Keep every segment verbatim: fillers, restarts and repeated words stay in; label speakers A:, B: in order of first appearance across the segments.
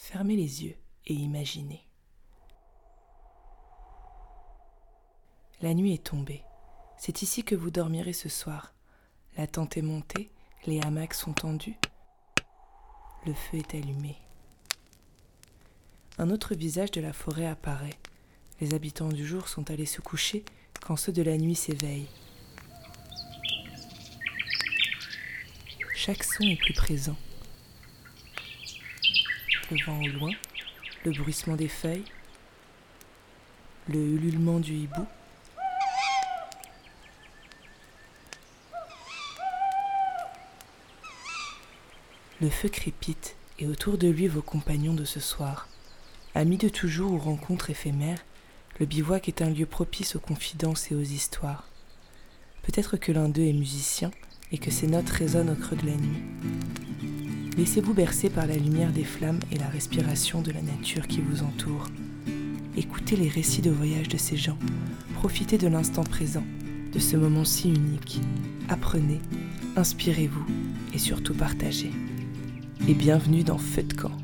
A: Fermez les yeux et imaginez. La nuit est tombée. C'est ici que vous dormirez ce soir. La tente est montée, les hamacs sont tendus. Le feu est allumé. Un autre visage de la forêt apparaît. Les habitants du jour sont allés se coucher quand ceux de la nuit s'éveillent. Chaque son est plus présent. Le vent au loin, le bruissement des feuilles, le ululement du hibou. Le feu crépite et autour de lui vos compagnons de ce soir. Amis de toujours ou rencontres éphémères, le bivouac est un lieu propice aux confidences et aux histoires. Peut-être que l'un d'eux est musicien et que ses notes résonnent au creux de la nuit. Laissez-vous bercer par la lumière des flammes et la respiration de la nature qui vous entoure. Écoutez les récits de voyage de ces gens. Profitez de l'instant présent, de ce moment si unique. Apprenez, inspirez-vous et surtout partagez. Et bienvenue dans Feu de camp.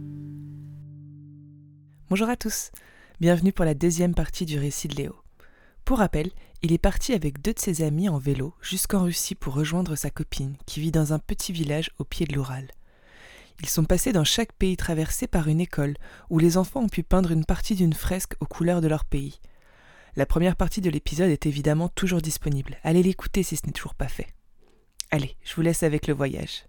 A: Bonjour à tous, bienvenue pour la deuxième partie du récit de Léo. Pour rappel, il est parti avec deux de ses amis en vélo jusqu'en Russie pour rejoindre sa copine qui vit dans un petit village au pied de l'Oural. Ils sont passés dans chaque pays traversé par une école où les enfants ont pu peindre une partie d'une fresque aux couleurs de leur pays. La première partie de l'épisode est évidemment toujours disponible. Allez l'écouter si ce n'est toujours pas fait. Allez, je vous laisse avec le voyage.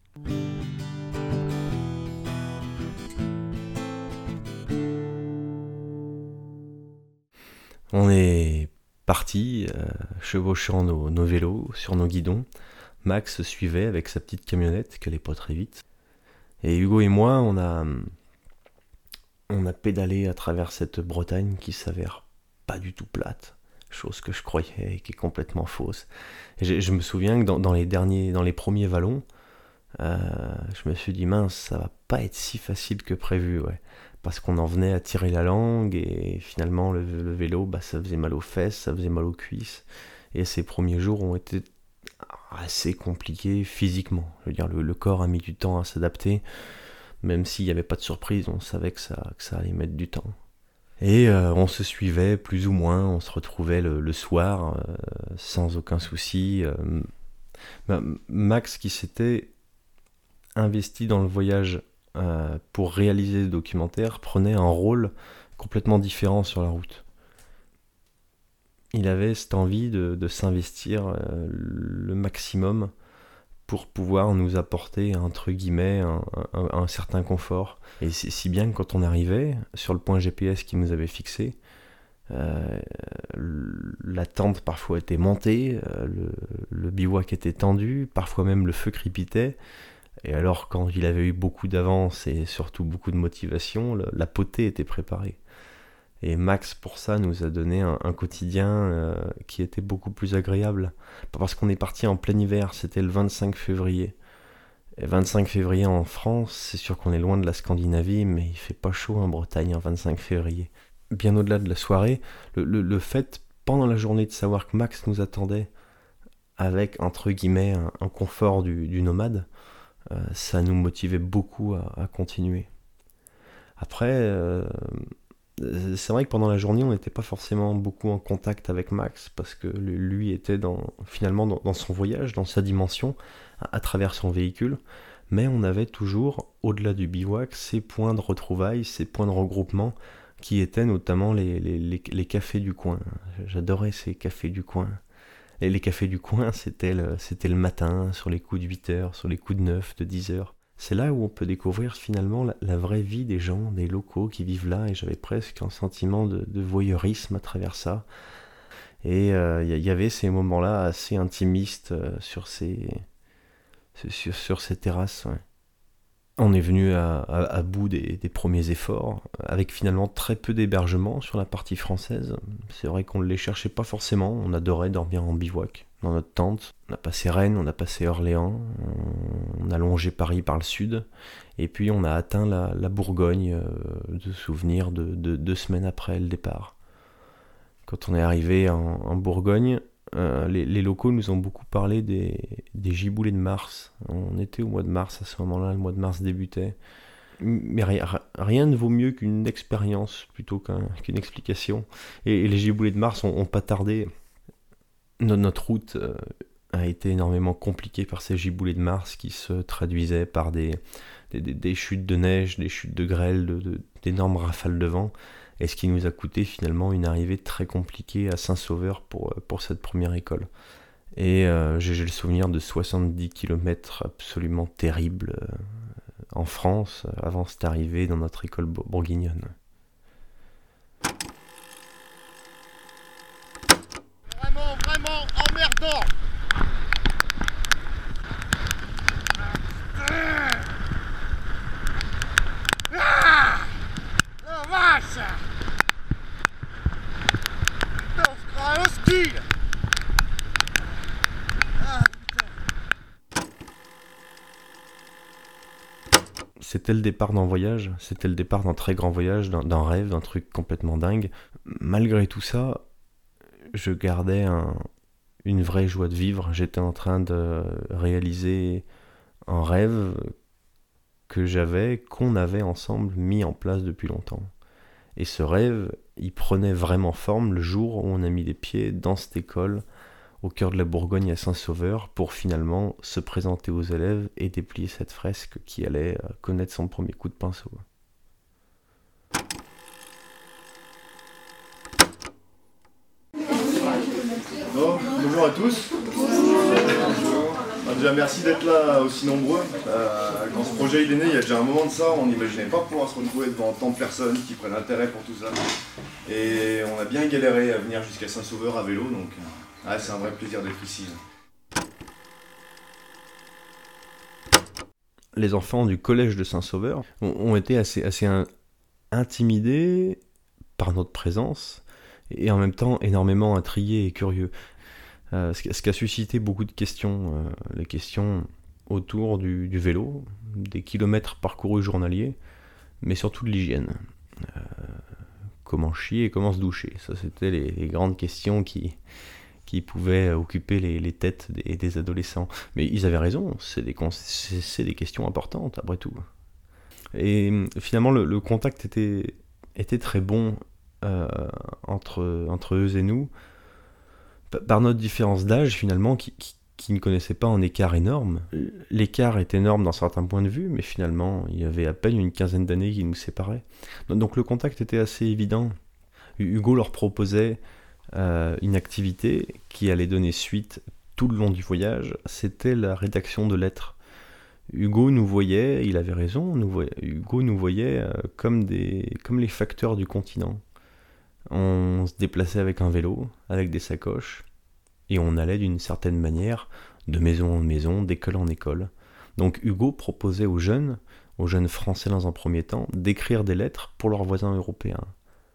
B: On est partis, euh, chevauchant nos, nos vélos sur nos guidons. Max suivait avec sa petite camionnette qui allait pas très vite. Et Hugo et moi, on a, on a pédalé à travers cette Bretagne qui s'avère pas du tout plate, chose que je croyais et qui est complètement fausse. Et je, je me souviens que dans, dans les derniers, dans les premiers vallons, euh, je me suis dit mince, ça va pas être si facile que prévu, ouais. Parce qu'on en venait à tirer la langue et finalement le, le vélo, bah, ça faisait mal aux fesses, ça faisait mal aux cuisses. Et ces premiers jours ont été assez compliqués physiquement. Je veux dire, le, le corps a mis du temps à s'adapter, même s'il n'y avait pas de surprise, on savait que ça, que ça allait mettre du temps. Et euh, on se suivait plus ou moins, on se retrouvait le, le soir euh, sans aucun souci. Euh, bah, Max qui s'était investi dans le voyage euh, pour réaliser le documentaire prenait un rôle complètement différent sur la route. Il avait cette envie de, de s'investir euh, le maximum pour pouvoir nous apporter, entre guillemets, un, un, un certain confort. Et c'est si bien que quand on arrivait sur le point G P S qu'il nous avait fixé, euh, la tente parfois était montée, euh, le, le bivouac était tendu, parfois même le feu crépitait. Et alors quand il avait eu beaucoup d'avance et surtout beaucoup de motivation, le, la potée était préparée. Et Max, pour ça, nous a donné un, un quotidien euh, qui était beaucoup plus agréable. Pas parce qu'on est parti en plein hiver, c'était le vingt-cinq février. Et vingt-cinq février en France, c'est sûr qu'on est loin de la Scandinavie, mais il fait pas chaud en Bretagne en vingt-cinq février. Bien au-delà de la soirée, le, le, le fait, pendant la journée, de savoir que Max nous attendait avec, entre guillemets, un, un confort du, du nomade, euh, ça nous motivait beaucoup à, à continuer. Après... Euh, c'est vrai que pendant la journée, on n'était pas forcément beaucoup en contact avec Max parce que lui était dans, finalement dans, dans son voyage, dans sa dimension, à, à travers son véhicule. Mais on avait toujours, au-delà du bivouac, ces points de retrouvailles, ces points de regroupement qui étaient notamment les, les, les, les cafés du coin. J'adorais ces cafés du coin. Et les cafés du coin, c'était le, c'était le matin, sur les coups de huit heures, sur les coups de neuf, de dix heures. C'est là où on peut découvrir finalement la, la vraie vie des gens, des locaux qui vivent là, et j'avais presque un sentiment de, de voyeurisme à travers ça. Et il euh, y, y avait ces moments-là assez intimistes euh, sur, ces, sur, sur ces terrasses. Ouais. On est venu à, à, à bout des, des premiers efforts, avec finalement très peu d'hébergements sur la partie française. C'est vrai qu'on ne les cherchait pas forcément, on adorait dormir en bivouac. Dans notre tente, on a passé Rennes, on a passé Orléans, on a longé Paris par le sud, et puis on a atteint la, la Bourgogne, euh, de souvenirs de, de deux semaines après le départ. Quand on est arrivé en, en Bourgogne, euh, les, les locaux nous ont beaucoup parlé des, des giboulées de mars. On était au mois de mars à ce moment-là, le mois de mars débutait. Mais rien, rien ne vaut mieux qu'une expérience plutôt qu'un, qu'une explication. Et, et les giboulées de Mars ont, ont pas tardé. Notre, notre route euh, a été énormément compliquée par ces giboulées de Mars qui se traduisaient par des, des, des, des chutes de neige, des chutes de grêle, de, de, d'énormes rafales de vent. Et ce qui nous a coûté finalement une arrivée très compliquée à Saint-Sauveur pour, pour cette première école. Et euh, j'ai, j'ai le souvenir de soixante-dix kilomètres absolument terribles euh, en France, avant cette arrivée dans notre école bourguignonne.
C: Vraiment, vraiment emmerdant. Ah, la vache. Putain, on se croirait au ski.
B: C'était le départ d'un voyage, c'était le départ d'un très grand voyage, d'un, d'un rêve, d'un truc complètement dingue. Malgré tout ça, je gardais un, une vraie joie de vivre. J'étais en train de réaliser un rêve que j'avais, qu'on avait ensemble mis en place depuis longtemps. Et ce rêve, il prenait vraiment forme le jour où on a mis les pieds dans cette école, au cœur de la Bourgogne à Saint-Sauveur, pour finalement se présenter aux élèves et déplier cette fresque qui allait connaître son premier coup de pinceau.
D: Bon, bonjour à tous. Déjà merci d'être là aussi nombreux. Euh, quand ce projet il est né, il y a déjà un moment de ça, on n'imaginait pas pouvoir se retrouver devant tant de personnes qui prennent intérêt pour tout ça. Et on a bien galéré à venir jusqu'à Saint-Sauveur à vélo, donc ah, c'est un vrai plaisir d'être ici.
B: Les enfants du collège de Saint-Sauveur ont, ont été assez, assez in- intimidés par notre présence et en même temps énormément intrigués et curieux. Euh, ce, qui, ce qui a suscité beaucoup de questions, euh, les questions autour du, du vélo, des kilomètres parcourus journaliers, mais surtout de l'hygiène. Euh, comment chier et comment se doucher, ça c'était les, les grandes questions qui, qui pouvaient occuper les, les têtes des, des adolescents. Mais ils avaient raison, c'est des, c'est, c'est des questions importantes après tout. Et finalement le, le contact était, était très bon euh, entre, entre eux et nous, par notre différence d'âge finalement, qui, qui, qui ne connaissait pas un écart énorme. L'écart est énorme dans certains points de vue, mais finalement il y avait à peine une quinzaine d'années qui nous séparaient. Donc le contact était assez évident. Hugo leur proposait euh, une activité qui allait donner suite tout le long du voyage, c'était la rédaction de lettres. Hugo nous voyait, il avait raison, nous voyait, Hugo nous voyait euh, comme, des, comme les facteurs du continent. On se déplaçait avec un vélo, avec des sacoches, et on allait d'une certaine manière de maison en maison, d'école en école. Donc Hugo proposait aux jeunes, aux jeunes français dans un premier temps, d'écrire des lettres pour leurs voisins européens.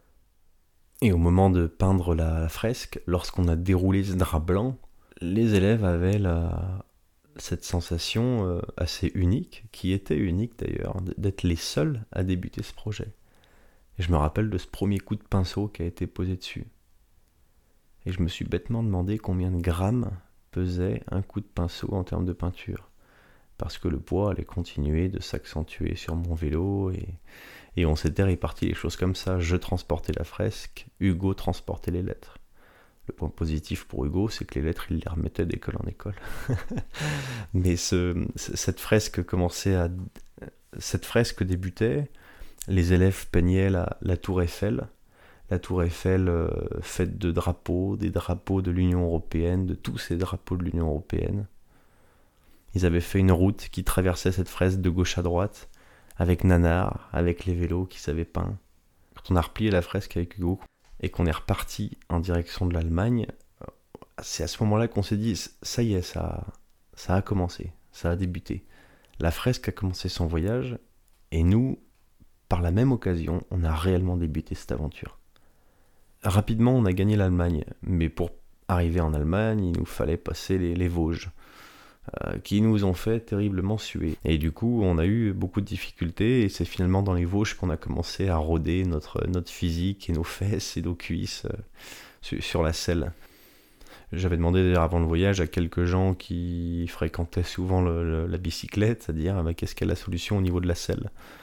B: Et au moment de peindre la, la fresque, lorsqu'on a déroulé ce drap blanc, les élèves avaient la, cette sensation euh, assez unique, qui était unique d'ailleurs, d'être les seuls à débuter ce projet. Et je me rappelle de ce premier coup de pinceau qui a été posé dessus. Et je me suis bêtement demandé combien de grammes pesait un coup de pinceau en termes de peinture. Parce que le poids allait continuer de s'accentuer sur mon vélo et, et on s'était réparti les choses comme ça. Je transportais la fresque, Hugo transportait les lettres. Le point positif pour Hugo, c'est que les lettres, il les remettait d'école en école. Mais ce, cette fresque commençait à... Cette fresque débutait... Les élèves peignaient la, la tour Eiffel, la tour Eiffel euh, faite de drapeaux, des drapeaux de l'Union européenne, de tous ces drapeaux de l'Union européenne. Ils avaient fait une route qui traversait cette fresque de gauche à droite, avec Nanar, avec les vélos qu'ils avaient peints. Quand on a replié la fresque avec Hugo et qu'on est reparti en direction de l'Allemagne, c'est à ce moment-là qu'on s'est dit, ça y est, ça, ça a commencé, ça a débuté. La fresque a commencé son voyage, et nous, par la même occasion, on a réellement débuté cette aventure. Rapidement, on a gagné l'Allemagne, mais pour arriver en Allemagne, il nous fallait passer les, les Vosges, euh, qui nous ont fait terriblement suer. Et du coup, on a eu beaucoup de difficultés, et c'est finalement dans les Vosges qu'on a commencé à rôder notre, notre physique et nos fesses et nos cuisses euh, sur, sur la selle. J'avais demandé d'ailleurs avant le voyage à quelques gens qui fréquentaient souvent le, le, la bicyclette, à dire bah, qu'est-ce qu'est la solution au niveau de la selle.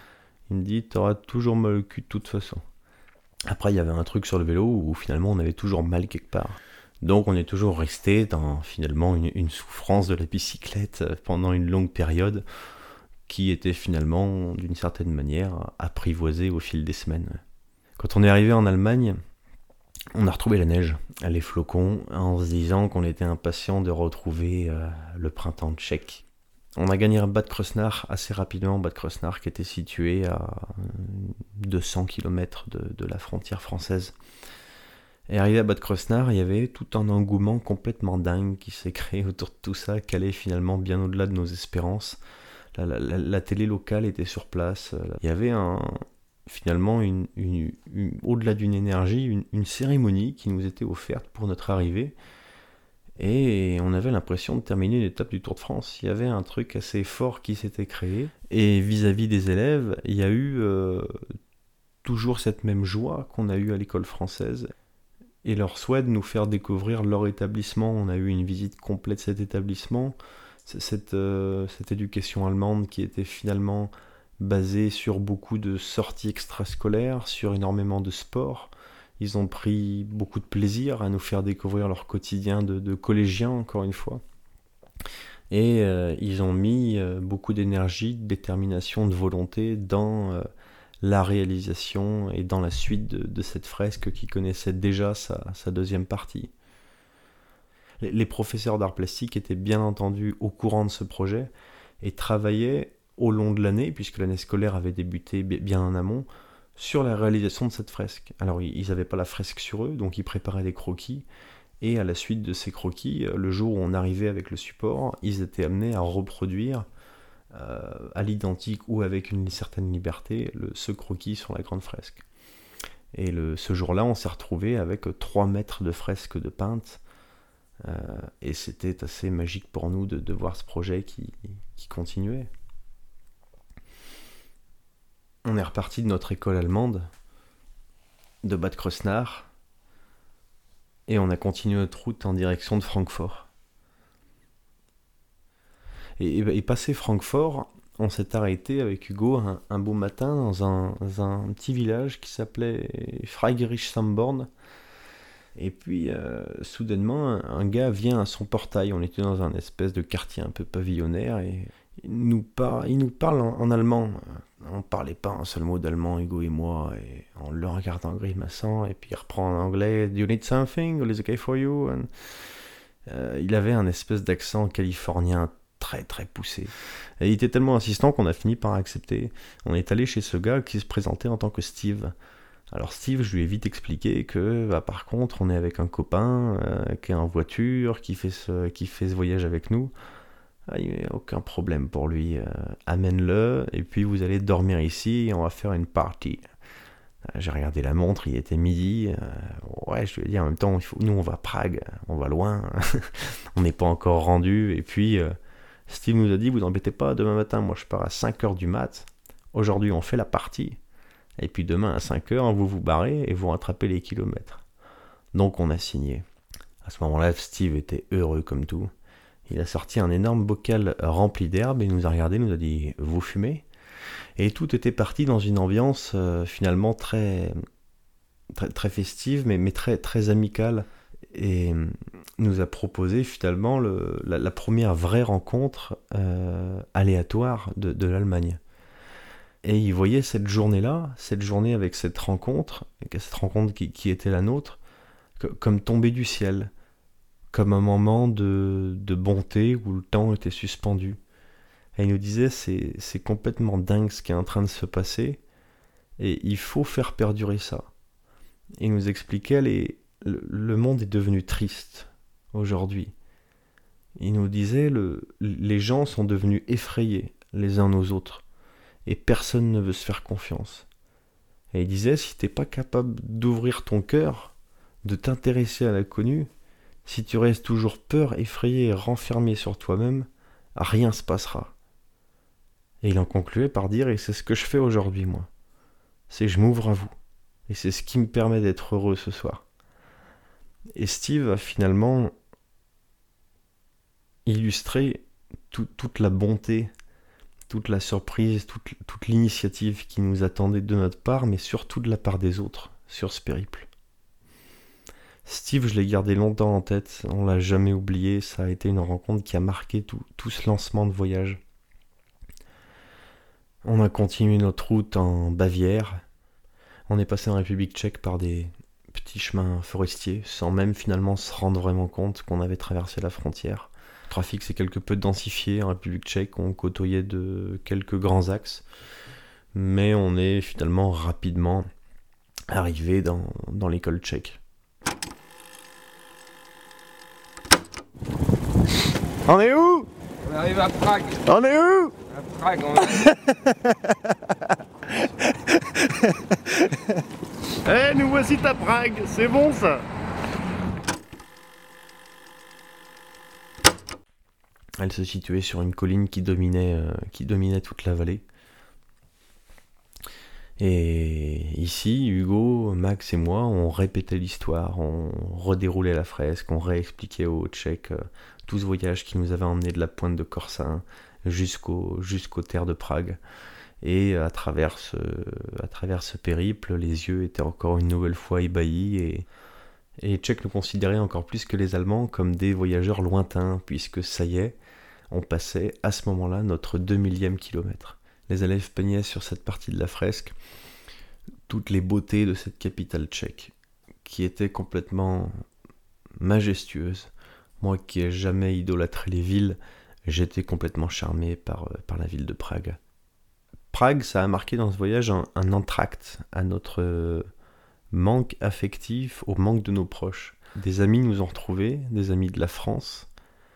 B: Il me dit, t'auras toujours mal au cul de toute façon. Après, il y avait un truc sur le vélo où finalement on avait toujours mal quelque part. Donc on est toujours resté dans finalement une, une souffrance de la bicyclette pendant une longue période qui était finalement d'une certaine manière apprivoisée au fil des semaines. Quand on est arrivé en Allemagne, on a retrouvé la neige, les flocons, en se disant qu'on était impatient de retrouver euh, le printemps tchèque. On a gagné Bad Kreuznach assez rapidement, Bad Kreuznach qui était situé à deux cents kilomètres de, de la frontière française. Et arrivé à Bad Kreuznach, il y avait tout un engouement complètement dingue qui s'est créé autour de tout ça, qui allait finalement bien au-delà de nos espérances. La, la, la, la télé locale était sur place. Il y avait un, finalement, une, une, une, au-delà d'une énergie, une, une cérémonie qui nous était offerte pour notre arrivée. Et on avait l'impression de terminer une étape du Tour de France. Il y avait un truc assez fort qui s'était créé. Et vis-à-vis des élèves, il y a eu euh, toujours cette même joie qu'on a eue à l'école française. Et leur souhait de nous faire découvrir leur établissement. On a eu une visite complète de cet établissement. Cette, euh, cette éducation allemande qui était finalement basée sur beaucoup de sorties extrascolaires, sur énormément de sport. Ils ont pris beaucoup de plaisir à nous faire découvrir leur quotidien de, de collégiens, encore une fois. Et euh, ils ont mis euh, beaucoup d'énergie, de détermination, de volonté dans euh, la réalisation et dans la suite de, de cette fresque qui connaissait déjà sa, sa deuxième partie. Les, les professeurs d'art plastique étaient bien entendu au courant de ce projet et travaillaient au long de l'année, puisque l'année scolaire avait débuté bien en amont, sur la réalisation de cette fresque. Alors ils n'avaient pas la fresque sur eux, donc ils préparaient des croquis, et à la suite de ces croquis, le jour où on arrivait avec le support, ils étaient amenés à reproduire euh, à l'identique ou avec une certaine liberté le, ce croquis sur la grande fresque. Et le, ce jour-là, on s'est retrouvé avec trois mètres de fresque de peintes, euh, et c'était assez magique pour nous de, de voir ce projet qui, qui continuait. On est reparti de notre école allemande, de Bad Kreuznach, et on a continué notre route en direction de Francfort. Et, et, et passé Francfort, on s'est arrêté avec Hugo un, un beau matin dans un, dans un petit village qui s'appelait Freigerichs-Samborn. Et puis, euh, soudainement, un, un gars vient à son portail. On était dans un espèce de quartier un peu pavillonnaire et il nous, par, il nous parle en, en allemand. On ne parlait pas un seul mot d'allemand, Hugo et moi, et on le regarde en grimaçant, et puis il reprend en anglais « Do you need something? All is okay for you ?» And, euh, il avait un espèce d'accent californien très très poussé. Et il était tellement insistant qu'on a fini par accepter. On est allé chez ce gars qui se présentait en tant que Steve. Alors Steve, je lui ai vite expliqué que bah, par contre, on est avec un copain euh, qui est en voiture, qui fait ce, qui fait ce voyage avec nous. Ah, il n'y a aucun problème pour lui, euh, amène-le, et puis vous allez dormir ici, et on va faire une party. Euh, j'ai regardé la montre, il était midi, euh, ouais, je lui ai dit en même temps, il faut, nous on va à Prague, on va loin, on n'est pas encore rendu, et puis euh, Steve nous a dit, vous embêtez pas, demain matin, moi je pars à cinq heures du mat, aujourd'hui on fait la partie, et puis demain à cinq heures, vous vous barrez, et vous rattrapez les kilomètres. Donc on a signé. À ce moment-là, Steve était heureux comme tout. Il a sorti un énorme bocal rempli d'herbe et nous a regardé, nous a dit « Vous fumez ?» Et tout était parti dans une ambiance euh, finalement très, très, très festive, mais, mais très, très amicale. Et nous a proposé finalement le, la, la première vraie rencontre euh, aléatoire de, de l'Allemagne. Et il voyait cette journée-là, cette journée avec cette rencontre, cette rencontre qui, qui était la nôtre, que, comme tombée du ciel. Comme un moment de, de bonté où le temps était suspendu. Et il nous disait, c'est, c'est complètement dingue ce qui est en train de se passer, et il faut faire perdurer ça. Il nous expliquait, les, le, le monde est devenu triste aujourd'hui. Il nous disait, le, les gens sont devenus effrayés les uns aux autres, et personne ne veut se faire confiance. Et il disait, si t'es pas capable d'ouvrir ton cœur, de t'intéresser à l'inconnu, si tu restes toujours peur, effrayé et renfermé sur toi-même, rien se passera. Et il en concluait par dire, et c'est ce que je fais aujourd'hui, moi. C'est je m'ouvre à vous. Et c'est ce qui me permet d'être heureux ce soir. Et Steve a finalement illustré tout, toute la bonté, toute la surprise, toute, toute l'initiative qui nous attendait de notre part, mais surtout de la part des autres sur ce périple. Steve, je l'ai gardé longtemps en tête, on l'a jamais oublié, ça a été une rencontre qui a marqué tout, tout ce lancement de voyage. On a continué notre route en Bavière, on est passé en République tchèque par des petits chemins forestiers, sans même finalement se rendre vraiment compte qu'on avait traversé la frontière. Le trafic s'est quelque peu densifié en République tchèque, on côtoyait de quelques grands axes, mais on est finalement rapidement arrivé dans, dans l'école tchèque. On est où ?
E: On arrive à Prague.
B: On est où ?
E: À Prague, on est...
D: Eh, hey, nous voici à Prague, c'est bon ça.
B: Elle se situait sur une colline qui dominait, euh, qui dominait toute la vallée. Et ici, Hugo, Max et moi, on répétait l'histoire, on redéroulait la fresque, on réexpliquait aux Tchèques euh, tout ce voyage qui nous avait emmené de la pointe de Corsin jusqu'au, jusqu'aux terres de Prague. Et à travers, ce, à travers ce périple, les yeux étaient encore une nouvelle fois ébahis et, et les Tchèques nous considéraient encore plus que les Allemands comme des voyageurs lointains, puisque ça y est, on passait à ce moment-là notre deux millième kilomètre. Les élèves peignaient sur cette partie de la fresque toutes les beautés de cette capitale tchèque, qui était complètement majestueuse. Moi qui n'ai jamais idolâtré les villes, j'étais complètement charmé par, par la ville de Prague. Prague, ça a marqué dans ce voyage un, un entracte à notre manque affectif, au manque de nos proches. Des amis nous ont retrouvés, des amis de la France.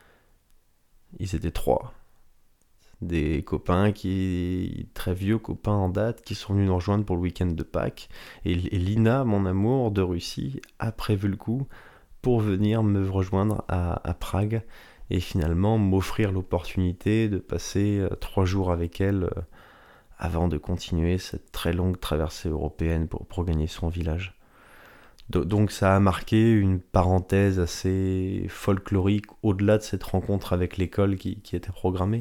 B: Ils étaient trois. Des copains, qui très vieux copains en date, qui sont venus nous rejoindre pour le week-end de Pâques. Et, et Lina, mon amour de Russie, a prévu le coup pour venir me rejoindre à, à Prague et finalement m'offrir l'opportunité de passer euh, trois jours avec elle euh, avant de continuer cette très longue traversée européenne pour, pour gagner son village. Do- donc ça a marqué une parenthèse assez folklorique au-delà de cette rencontre avec l'école qui, qui était programmée.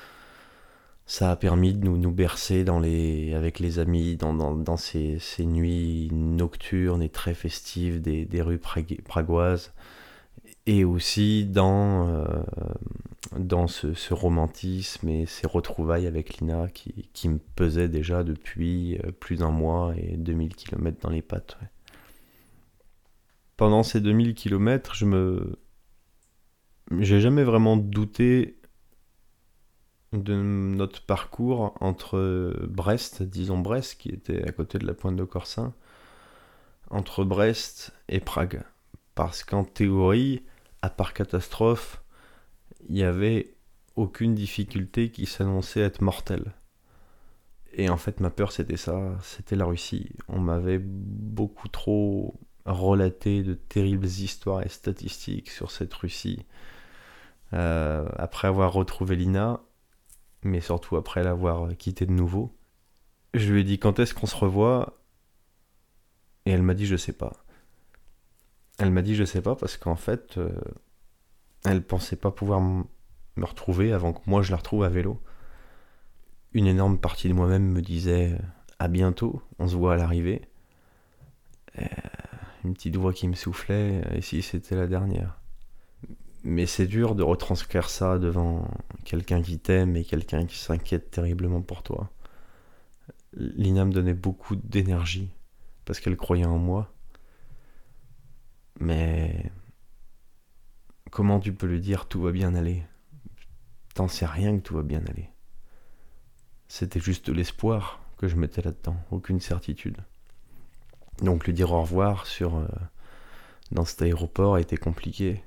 B: Ça a permis de nous, nous bercer dans les, avec les amis dans, dans, dans ces, ces nuits nocturnes et très festives des, des rues prague- pragoises, et aussi dans, euh, dans ce, ce romantisme et ces retrouvailles avec Lina qui, qui me pesaient déjà depuis plus d'un mois et deux mille kilomètres dans les pattes. Ouais. Pendant ces deux mille kilomètres, je me... j'ai jamais vraiment douté de notre parcours entre Brest, disons Brest, qui était à côté de la pointe de Corsin, entre Brest et Prague. Parce qu'en théorie, à part catastrophe, il n'y avait aucune difficulté qui s'annonçait être mortelle. Et en fait, ma peur, c'était ça, c'était la Russie. On m'avait beaucoup trop relaté de terribles histoires et statistiques sur cette Russie. Euh, après avoir retrouvé Lina, mais surtout après l'avoir quitté de nouveau, je lui ai dit quand est-ce qu'on se revoit, et elle m'a dit je sais pas. Elle m'a dit je sais pas parce qu'en fait, euh, elle pensait pas pouvoir m- me retrouver avant que moi je la retrouve à vélo. Une énorme partie de moi-même me disait à bientôt, on se voit à l'arrivée. Et une petite voix qui me soufflait, et si c'était la dernière. Mais c'est dur de retranscrire ça devant quelqu'un qui t'aime et quelqu'un qui s'inquiète terriblement pour toi. Lina me donnait beaucoup d'énergie parce qu'elle croyait en moi. Mais comment tu peux lui dire tout va bien aller ? T'en sais rien que tout va bien aller. C'était juste de l'espoir que je mettais là-dedans, aucune certitude. Donc lui dire au revoir sur, euh, dans cet aéroport était compliqué.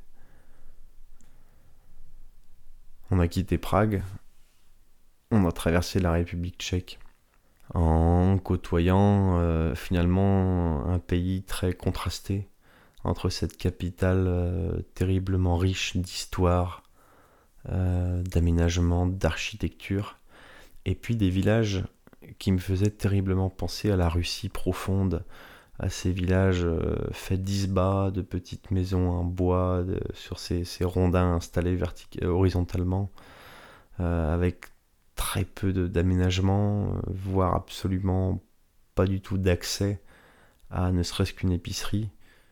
B: On a quitté Prague, on a traversé la République tchèque en côtoyant euh, finalement un pays très contrasté entre cette capitale euh, terriblement riche d'histoire, euh, d'aménagement, d'architecture, et puis des villages qui me faisaient terriblement penser à la Russie profonde, à ces villages euh, faits d'isbas, de petites maisons en bois, de, sur ces, ces rondins installés vertic- euh, horizontalement, euh, avec très peu de, d'aménagement, euh, voire absolument pas du tout d'accès à ne serait-ce qu'une épicerie.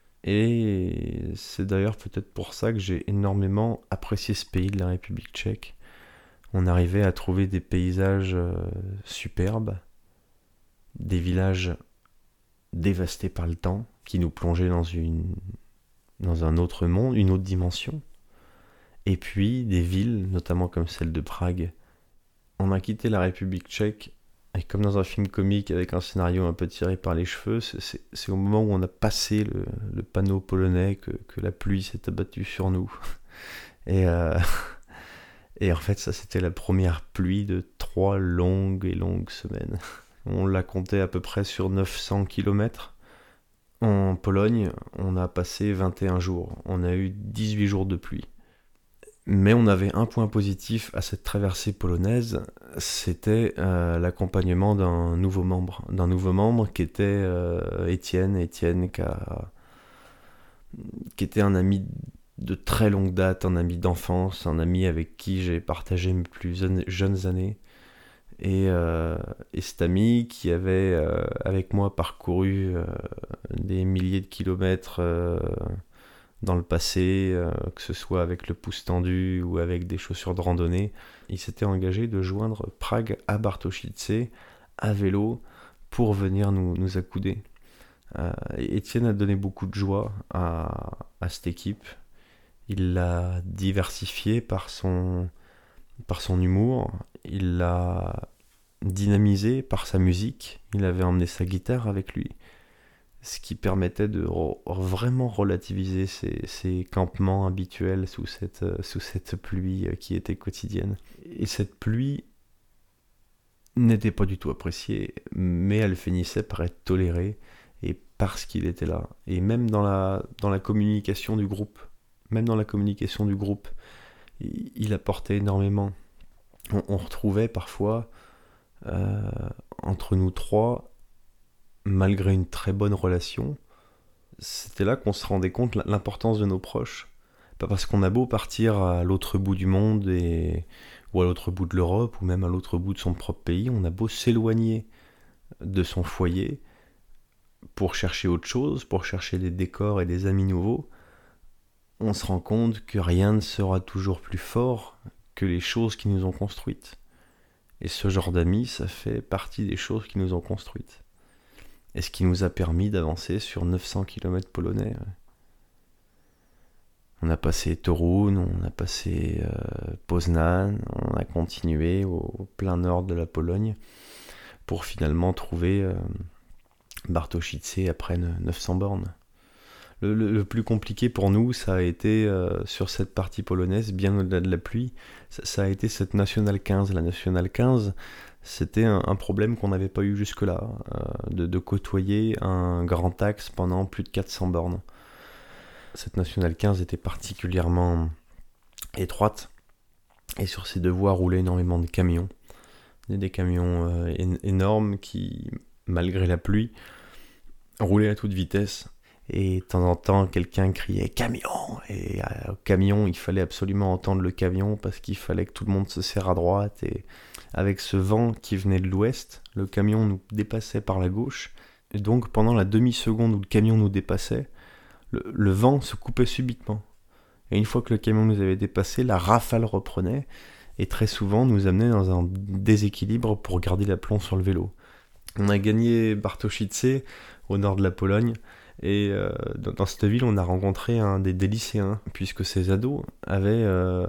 B: Et c'est d'ailleurs peut-être pour ça que j'ai énormément apprécié ce pays de la République tchèque. On arrivait à trouver des paysages euh, superbes, des villages dévastés par le temps, qui nous plongeaient dans, une, dans un autre monde, une autre dimension. Et puis des villes, notamment comme celle de Prague. On a quitté la République tchèque, et comme dans un film comique avec un scénario un peu tiré par les cheveux, c'est, c'est, c'est au moment où on a passé le, le panneau polonais que, que la pluie s'est abattue sur nous. Et, euh, et en fait, ça c'était la première pluie de trois longues et longues semaines. On l'a compté à peu près sur neuf cents kilomètres. En Pologne, on a passé vingt et un jours. On a eu dix-huit jours de pluie. Mais on avait un point positif à cette traversée polonaise, c'était euh, l'accompagnement d'un nouveau membre, d'un nouveau membre qui était euh, Étienne, Étienne qui, a, qui était un ami de très longue date, un ami d'enfance, un ami avec qui j'ai partagé mes plus jeunes années. Et, euh, et cet ami qui avait euh, avec moi parcouru euh, des milliers de kilomètres euh, dans le passé, euh, que ce soit avec le pouce tendu ou avec des chaussures de randonnée, il s'était engagé de joindre Prague à Bartoszyce à vélo pour venir nous, nous accouder. Euh, Étienne a donné beaucoup de joie à, à cette équipe. Il l'a diversifiée par son, par son humour, il l'a dynamisée par sa musique, il avait emmené sa guitare avec lui, ce qui permettait de re- vraiment relativiser ces, ces campements habituels sous cette, sous cette pluie qui était quotidienne. Et cette pluie n'était pas du tout appréciée, mais elle finissait par être tolérée, et parce qu'il était là. Et même dans la, dans la communication du groupe, même dans la communication du groupe, il, il apportait énormément. On, on retrouvait parfois, euh, entre nous trois, malgré une très bonne relation, c'était là qu'on se rendait compte de l'importance de nos proches. Pas parce qu'on a beau partir à l'autre bout du monde, et, ou à l'autre bout de l'Europe, ou même à l'autre bout de son propre pays, on a beau s'éloigner de son foyer pour chercher autre chose, pour chercher des décors et des amis nouveaux, on se rend compte que rien ne sera toujours plus fort que les choses qui nous ont construites. Et ce genre d'amis, ça fait partie des choses qui nous ont construites. Et ce qui nous a permis d'avancer sur neuf cents kilomètres polonais. On a passé Torun, on a passé euh, Poznań, on a continué au, au plein nord de la Pologne pour finalement trouver euh, Bartoszyce après neuf cents bornes. Le, le, le plus compliqué pour nous, ça a été euh, sur cette partie polonaise, bien au-delà de la pluie, ça, ça a été cette Nationale quinze. La Nationale quinze, c'était un, un problème qu'on n'avait pas eu jusque-là, euh, de, de côtoyer un grand axe pendant plus de quatre cents bornes. Cette Nationale quinze était particulièrement étroite, et sur ces deux voies roulaient énormément de camions. Des camions euh, é- énormes qui, malgré la pluie, roulaient à toute vitesse. Et de temps en temps, quelqu'un criait « Camion !» Et euh, au camion, il fallait absolument entendre le camion parce qu'il fallait que tout le monde se serre à droite. Et avec ce vent qui venait de l'ouest, le camion nous dépassait par la gauche. Et donc, pendant la demi-seconde où le camion nous dépassait, le, le vent se coupait subitement. Et une fois que le camion nous avait dépassé, la rafale reprenait et très souvent nous amenait dans un déséquilibre pour garder l'aplomb sur le vélo. On a gagné Bartoszyce au nord de la Pologne. Et euh, dans, dans cette ville, on a rencontré un des, des lycéens, puisque ces ados avaient euh,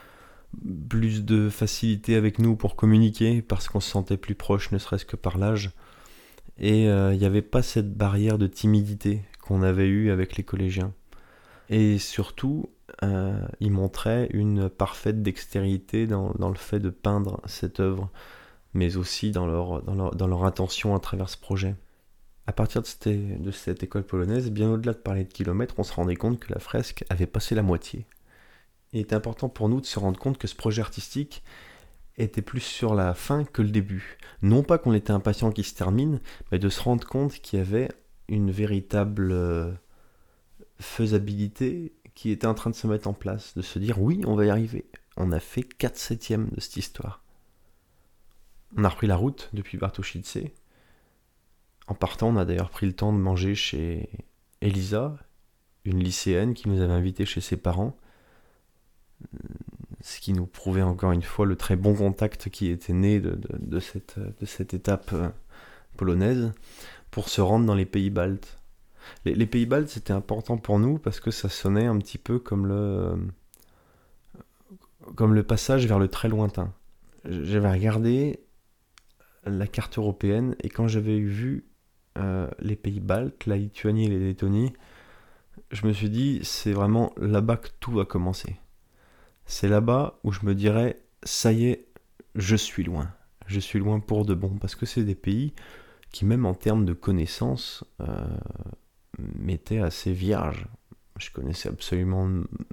B: plus de facilité avec nous pour communiquer, parce qu'on se sentait plus proche, ne serait-ce que par l'âge. Et il euh, n'y avait pas cette barrière de timidité qu'on avait eue avec les collégiens. Et surtout, euh, ils montraient une parfaite dextérité dans, dans le fait de peindre cette œuvre, mais aussi dans leur, dans leur, dans leur intention à travers ce projet. À partir de cette, de cette école polonaise, bien au-delà de parler de kilomètres, on se rendait compte que la fresque avait passé la moitié. Il était important pour nous de se rendre compte que ce projet artistique était plus sur la fin que le début. Non pas qu'on était impatient qu'il se termine, mais de se rendre compte qu'il y avait une véritable faisabilité qui était en train de se mettre en place, de se dire oui, on va y arriver. On a fait quatre septièmes de cette histoire. On a repris la route depuis Bartoszyce. En partant, on a d'ailleurs pris le temps de manger chez Elisa, une lycéenne qui nous avait invités chez ses parents. Ce qui nous prouvait encore une fois le très bon contact qui était né de, de, de, cette, de cette étape polonaise pour se rendre dans les pays baltes. Les, les pays baltes, c'était important pour nous parce que ça sonnait un petit peu comme le, comme le passage vers le très lointain. J'avais regardé la carte européenne et quand j'avais vu euh, les pays baltes, la Lituanie et la Lettonie, je me suis dit, c'est vraiment là-bas que tout va commencer. C'est là-bas où je me dirais, ça y est, je suis loin. Je suis loin pour de bon, parce que c'est des pays qui, même en termes de connaissances, euh, m'étaient assez vierges. Je connaissais absolument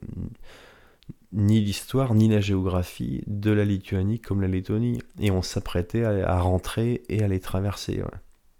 B: ni l'histoire, ni la géographie de la Lituanie comme la Lettonie. Et on s'apprêtait à, à rentrer et à les traverser. Ouais.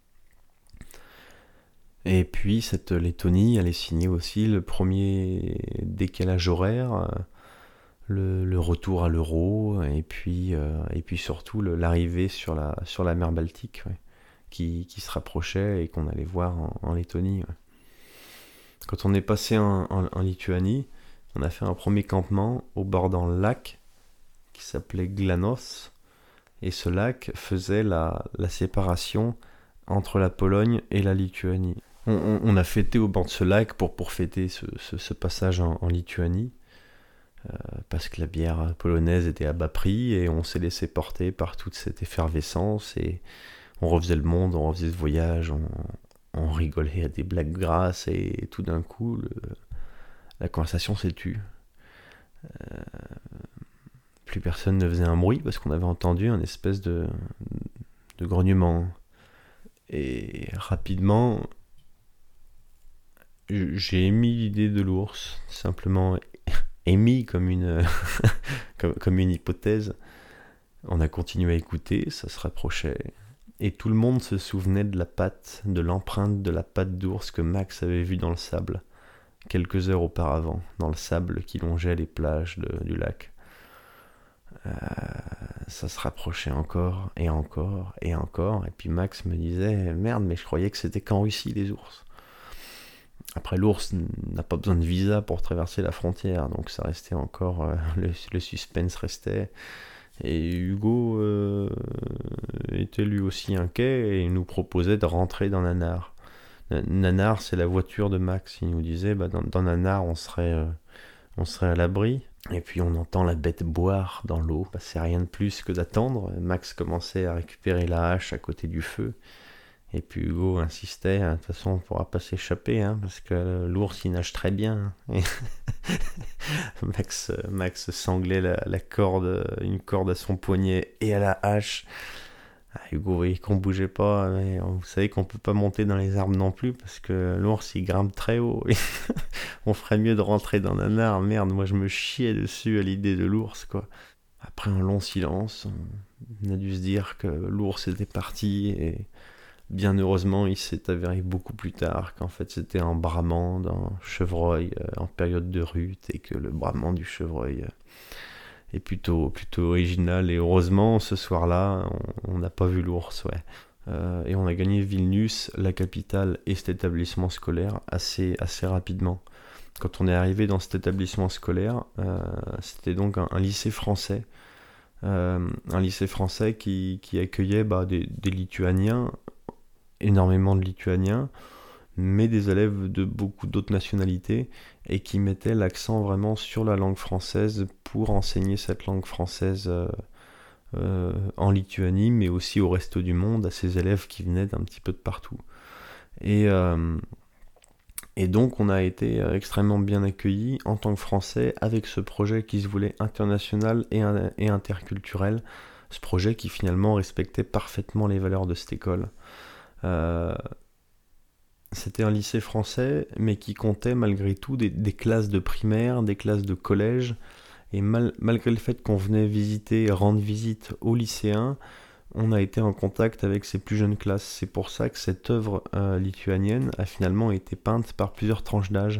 B: Et puis, cette Lettonie allait signer aussi le premier décalage horaire, Le, le retour à l'euro et puis, euh, et puis surtout le, l'arrivée sur la, sur la mer Baltique ouais, qui, qui se rapprochait et qu'on allait voir en, en Lettonie. Ouais. Quand on est passé en, en, en Lituanie, on a fait un premier campement au bord d'un lac qui s'appelait Glanos et ce lac faisait la, la séparation entre la Pologne et la Lituanie. On, on, on a fêté au bord de ce lac pour, pour fêter ce, ce, ce passage en, en Lituanie. Euh, parce que la bière polonaise était à bas prix et on s'est laissé porter par toute cette effervescence et on refaisait le monde, on refaisait ce voyage, on, on rigolait à des blagues grasses et tout d'un coup le, la conversation s'est tue. Euh, plus personne ne faisait un bruit parce qu'on avait entendu un espèce de, de grognement et rapidement j'ai émis l'idée de l'ours, simplement émis comme une, comme, comme une hypothèse. On a continué à écouter, ça se rapprochait. Et tout le monde se souvenait de la patte, de l'empreinte de la patte d'ours que Max avait vue dans le sable, quelques heures auparavant, dans le sable qui longeait les plages de, du lac. Euh, ça se rapprochait encore, et encore, et encore. Et puis Max me disait, merde, mais je croyais que c'était qu'en Russie les ours. Après, l'ours n'a pas besoin de visa pour traverser la frontière, donc ça restait encore, euh, le, le suspense restait. Et Hugo euh, était lui aussi inquiet et nous proposait de rentrer dans Nanar. Nanar, c'est la voiture de Max. Il nous disait, bah, dans, dans Nanar, on serait, euh, on serait à l'abri. Et puis on entend la bête boire dans l'eau. Bah, c'est rien de plus que d'attendre. Max commençait à récupérer la hache à côté du feu. Et puis Hugo insistait, de toute façon on ne pourra pas s'échapper, hein, parce que l'ours il nage très bien. Et Max, Max sanglait la, la corde, une corde à son poignet et à la hache. Ah, Hugo voyait qu'on bougeait pas, mais vous savez qu'on peut pas monter dans les arbres non plus, parce que l'ours il grimpe très haut. On ferait mieux de rentrer dans Nanar. Merde, moi je me chiais dessus à l'idée de l'ours, quoi. Après un long silence, on a dû se dire que l'ours était parti et... Bien heureusement, il s'est avéré beaucoup plus tard qu'en fait c'était un brahman d'un chevreuil euh, en période de rut et que le brahman du chevreuil euh, est plutôt, plutôt original. Et heureusement, ce soir-là, on n'a pas vu l'ours. Ouais. Euh, et on a gagné Vilnius, la capitale et cet établissement scolaire assez, assez rapidement. Quand on est arrivé dans cet établissement scolaire, euh, c'était donc un, un lycée français. Euh, un lycée français qui, qui accueillait bah, des, des Lituaniens, énormément de Lituaniens, mais des élèves de beaucoup d'autres nationalités et qui mettaient l'accent vraiment sur la langue française pour enseigner cette langue française euh, euh, en Lituanie, mais aussi au reste du monde, à ces élèves qui venaient d'un petit peu de partout. Et, euh, et donc on a été extrêmement bien accueillis en tant que Français avec ce projet qui se voulait international et, et interculturel, ce projet qui finalement respectait parfaitement les valeurs de cette école. Euh, c'était un lycée français, mais qui comptait malgré tout des, des classes de primaire, des classes de collège, et mal, malgré le fait qu'on venait visiter, rendre visite aux lycéens, on a été en contact avec ces plus jeunes classes. C'est pour ça que cette œuvre euh, lituanienne a finalement été peinte par plusieurs tranches d'âge.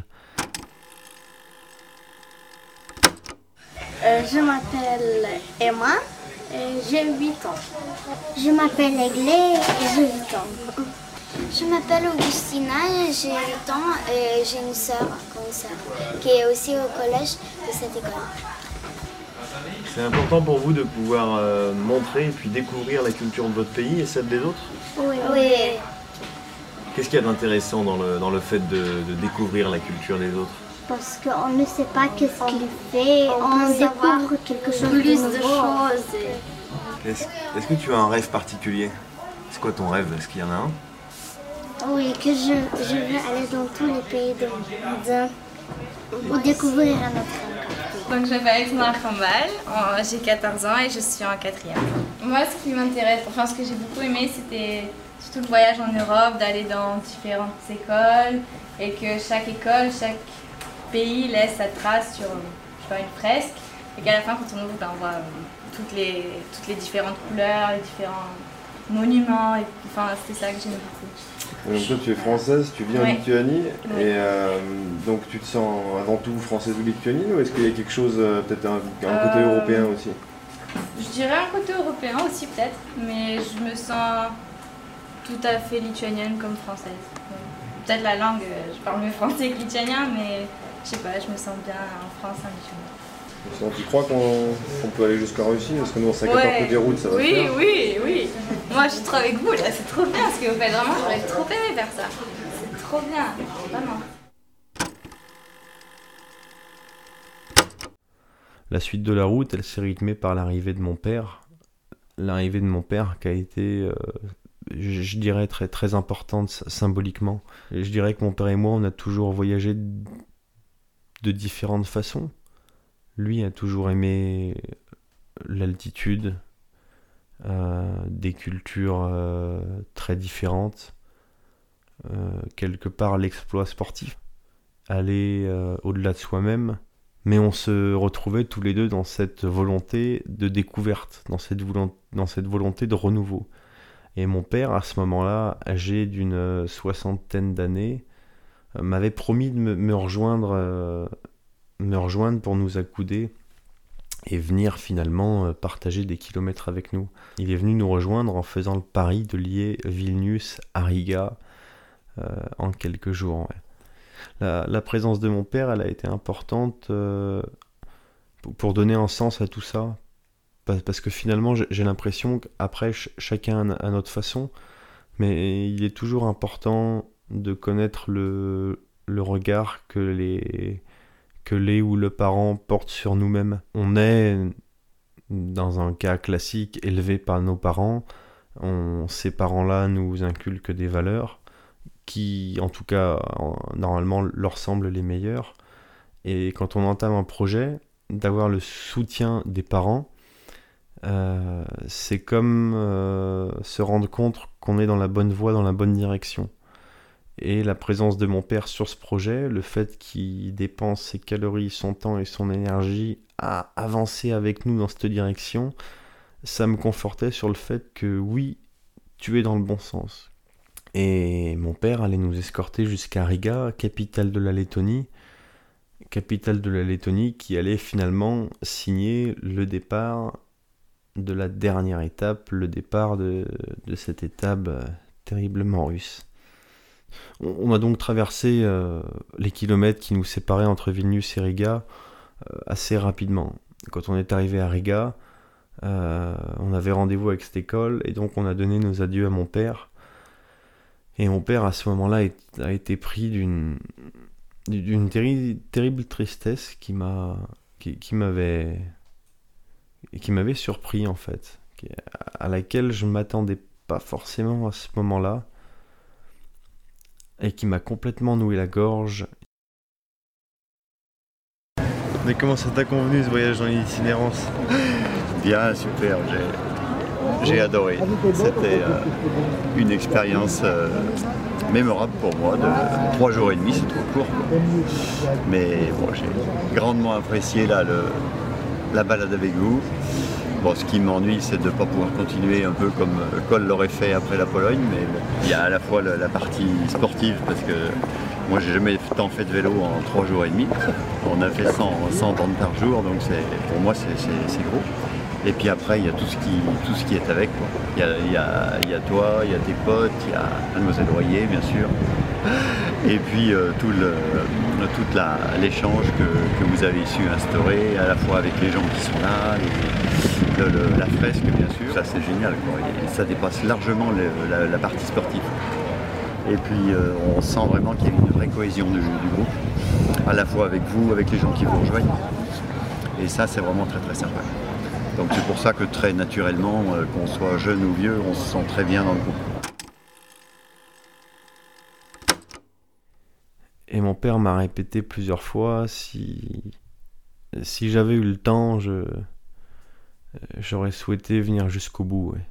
F: Euh, je m'appelle Emma, Euh, j'ai huit ans. Je m'appelle Aiglé et j'ai huit ans. Je m'appelle Augustina, j'ai huit ans et j'ai une sœur, une sœur qui est aussi au collège de cette école.
G: C'est important pour vous de pouvoir euh, montrer et puis découvrir la culture de votre pays et celle des autres?
F: Oui. oui.
G: Qu'est-ce qu'il y a d'intéressant dans le, dans le fait de, de découvrir la culture des autres?
F: Parce qu'on ne sait pas qu'est-ce qu'il fait, on, on découvre quelque chose plus de, de choses.
G: Est-ce, est-ce que tu as un rêve particulier? C'est quoi ton rêve? Est-ce qu'il y en a un?
F: Oui, que je, je veux aller dans tous les pays du monde pour découvrir un autre langue.
H: Donc je m'appelle Alexandra Rambal, j'ai quatorze ans et je suis en quatrième. Moi ce qui m'intéresse, enfin ce que j'ai beaucoup aimé c'était surtout le voyage en Europe, d'aller dans différentes écoles et que chaque école, chaque pays laisse sa trace sur je sais pas, une fresque et qu'à la fin quand on ouvre ben, on voit toutes les, toutes les différentes couleurs, les différents monuments, et, enfin c'était ça que j'aimais beaucoup.
D: Donc toi tu es française, tu viens
H: ouais.
D: en Lituanie
H: ouais.
D: et euh, donc tu te sens avant tout française ou lituanienne ou est-ce qu'il y a quelque chose, peut-être un, un côté
H: euh,
D: européen aussi?
H: Je dirais un côté européen aussi peut-être, mais je me sens tout à fait lituanienne comme française. Peut-être la langue, je parle mieux français que lituanien, mais je sais pas, je me sens bien en France en lituanien.
D: Sinon, tu crois qu'on, qu'on peut aller jusqu'à Russie? Parce que nous on s'inquiète
H: ouais.
D: un peu des routes, ça va
H: oui,
D: faire.
H: Oui, oui, oui. Moi je suis trop avec vous là, c'est trop bien ce que vous faites, vraiment j'aurais trop aimé faire ça. C'est trop bien, vraiment.
B: La suite de la route, elle s'est rythmée par l'arrivée de mon père. L'arrivée de mon père qui a été, euh, je, je dirais, très, très importante symboliquement. Et je dirais que mon père et moi, on a toujours voyagé de différentes façons. Lui a toujours aimé l'altitude, euh, des cultures euh, très différentes, euh, quelque part l'exploit sportif, aller euh, au-delà de soi-même. Mais on se retrouvait tous les deux dans cette volonté de découverte, dans cette, volo- dans cette volonté de renouveau. Et mon père, à ce moment-là, âgé d'une soixantaine d'années, euh, m'avait promis de me, me rejoindre... Euh, me rejoindre pour nous accouder et venir finalement partager des kilomètres avec nous. Il est venu nous rejoindre en faisant le pari de lier Vilnius à Riga euh, en quelques jours. Ouais. La, la présence de mon père, elle a été importante euh, pour donner un sens à tout ça, parce que finalement j'ai, j'ai l'impression qu'après ch- chacun à notre façon, mais il est toujours important de connaître le, le regard que les que les ou le parent portent sur nous-mêmes. On est, dans un cas classique, élevé par nos parents. On, ces parents-là nous inculquent des valeurs qui, en tout cas, en, normalement, leur semblent les meilleures. Et quand on entame un projet, d'avoir le soutien des parents, euh, c'est comme euh, se rendre compte qu'on est dans la bonne voie, dans la bonne direction. Et la présence de mon père sur ce projet, le fait qu'il dépense ses calories, son temps et son énergie à avancer avec nous dans cette direction, ça me confortait sur le fait que oui, tu es dans le bon sens. Et mon père allait nous escorter jusqu'à Riga, capitale de la Lettonie, capitale de la Lettonie qui allait finalement signer le départ de la dernière étape, le départ de, de cette étape terriblement russe. On a donc traversé euh, les kilomètres qui nous séparaient entre Vilnius et Riga euh, assez rapidement. Quand on est arrivé à Riga, euh, on avait rendez-vous avec cette école et donc on a donné nos adieux à mon père. Et mon père, à ce moment-là, a été pris d'une, d'une terri- terrible tristesse qui, m'a, qui, qui, m'avait, qui m'avait surpris en fait, à laquelle je ne m'attendais pas forcément à ce moment-là. Et qui m'a complètement noué la gorge.
G: Mais comment ça t'a convenu ce voyage dans l'itinérance?
I: Bien, super, j'ai, j'ai adoré. C'était euh, une expérience euh, mémorable pour moi, de trois jours et demi, c'est trop court. Mais bon, j'ai grandement apprécié là, le, la balade avec vous. Bon, ce qui m'ennuie, c'est de ne pas pouvoir continuer un peu comme Cole l'aurait fait après la Pologne, mais bon, il y a à la fois la, la partie sportive, parce que moi j'ai jamais tant fait de vélo en trois jours et demi. On a fait cent, cent bornes par jour, donc c'est, pour moi c'est, c'est, c'est gros. Et puis après, il y a tout ce qui, tout ce qui est avec, quoi. Il y a, il y a, il y a toi, il y a tes potes, il y a Mademoiselle Royer, bien sûr. Et puis euh, tout le, toute la, l'échange que, que vous avez su instaurer, à la fois avec les gens qui sont là, les, le, le, la fresque, bien sûr. Ça, c'est génial, quoi. Et ça dépasse largement le, la, la partie sportive. Et puis euh, on sent vraiment qu'il y a une vraie cohésion du, du groupe, à la fois avec vous, avec les gens qui vous rejoignent. Et ça, c'est vraiment très très sympa. Donc c'est pour ça que très naturellement, euh, qu'on soit jeune ou vieux, on se sent très bien dans le groupe.
B: Et mon père m'a répété plusieurs fois, si, si j'avais eu le temps, je, j'aurais souhaité venir jusqu'au bout. Ouais.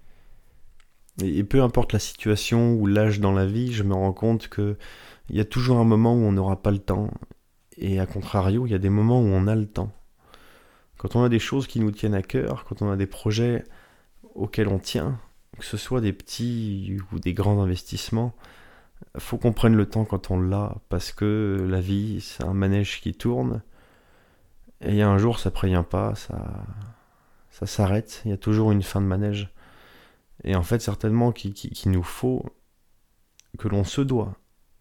B: Et, et peu importe la situation ou l'âge dans la vie, je me rends compte qu'il y a toujours un moment où on n'aura pas le temps. Et à contrario, il y a des moments où on a le temps. Quand on a des choses qui nous tiennent à cœur, quand on a des projets auxquels on tient, que ce soit des petits ou des grands investissements, faut qu'on prenne le temps quand on l'a, parce que la vie, c'est un manège qui tourne, et il y a un jour, ça prévient pas, ça, ça s'arrête, il y a toujours une fin de manège. Et en fait, certainement qu'il, qu'il nous faut, que l'on se doit,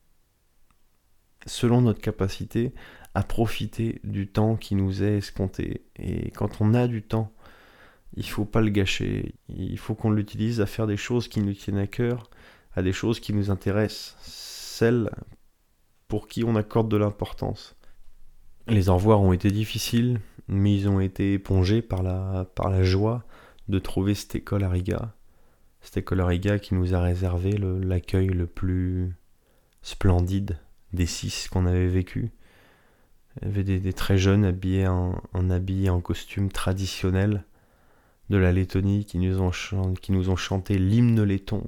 B: selon notre capacité, à profiter du temps qui nous est escompté. Et quand on a du temps, il faut pas le gâcher, il faut qu'on l'utilise à faire des choses qui nous tiennent à cœur, à des choses qui nous intéressent, celles pour qui on accorde de l'importance. Les au revoir ont été difficiles, mais ils ont été épongés par la, par la joie de trouver cette école à Riga. Cette école à Riga qui nous a réservé le, l'accueil le plus splendide des six qu'on avait vécu. Il y avait des, des très jeunes habillés en, en habits en costume traditionnel de la Lettonie qui nous ont, chan- qui nous ont chanté l'hymne letton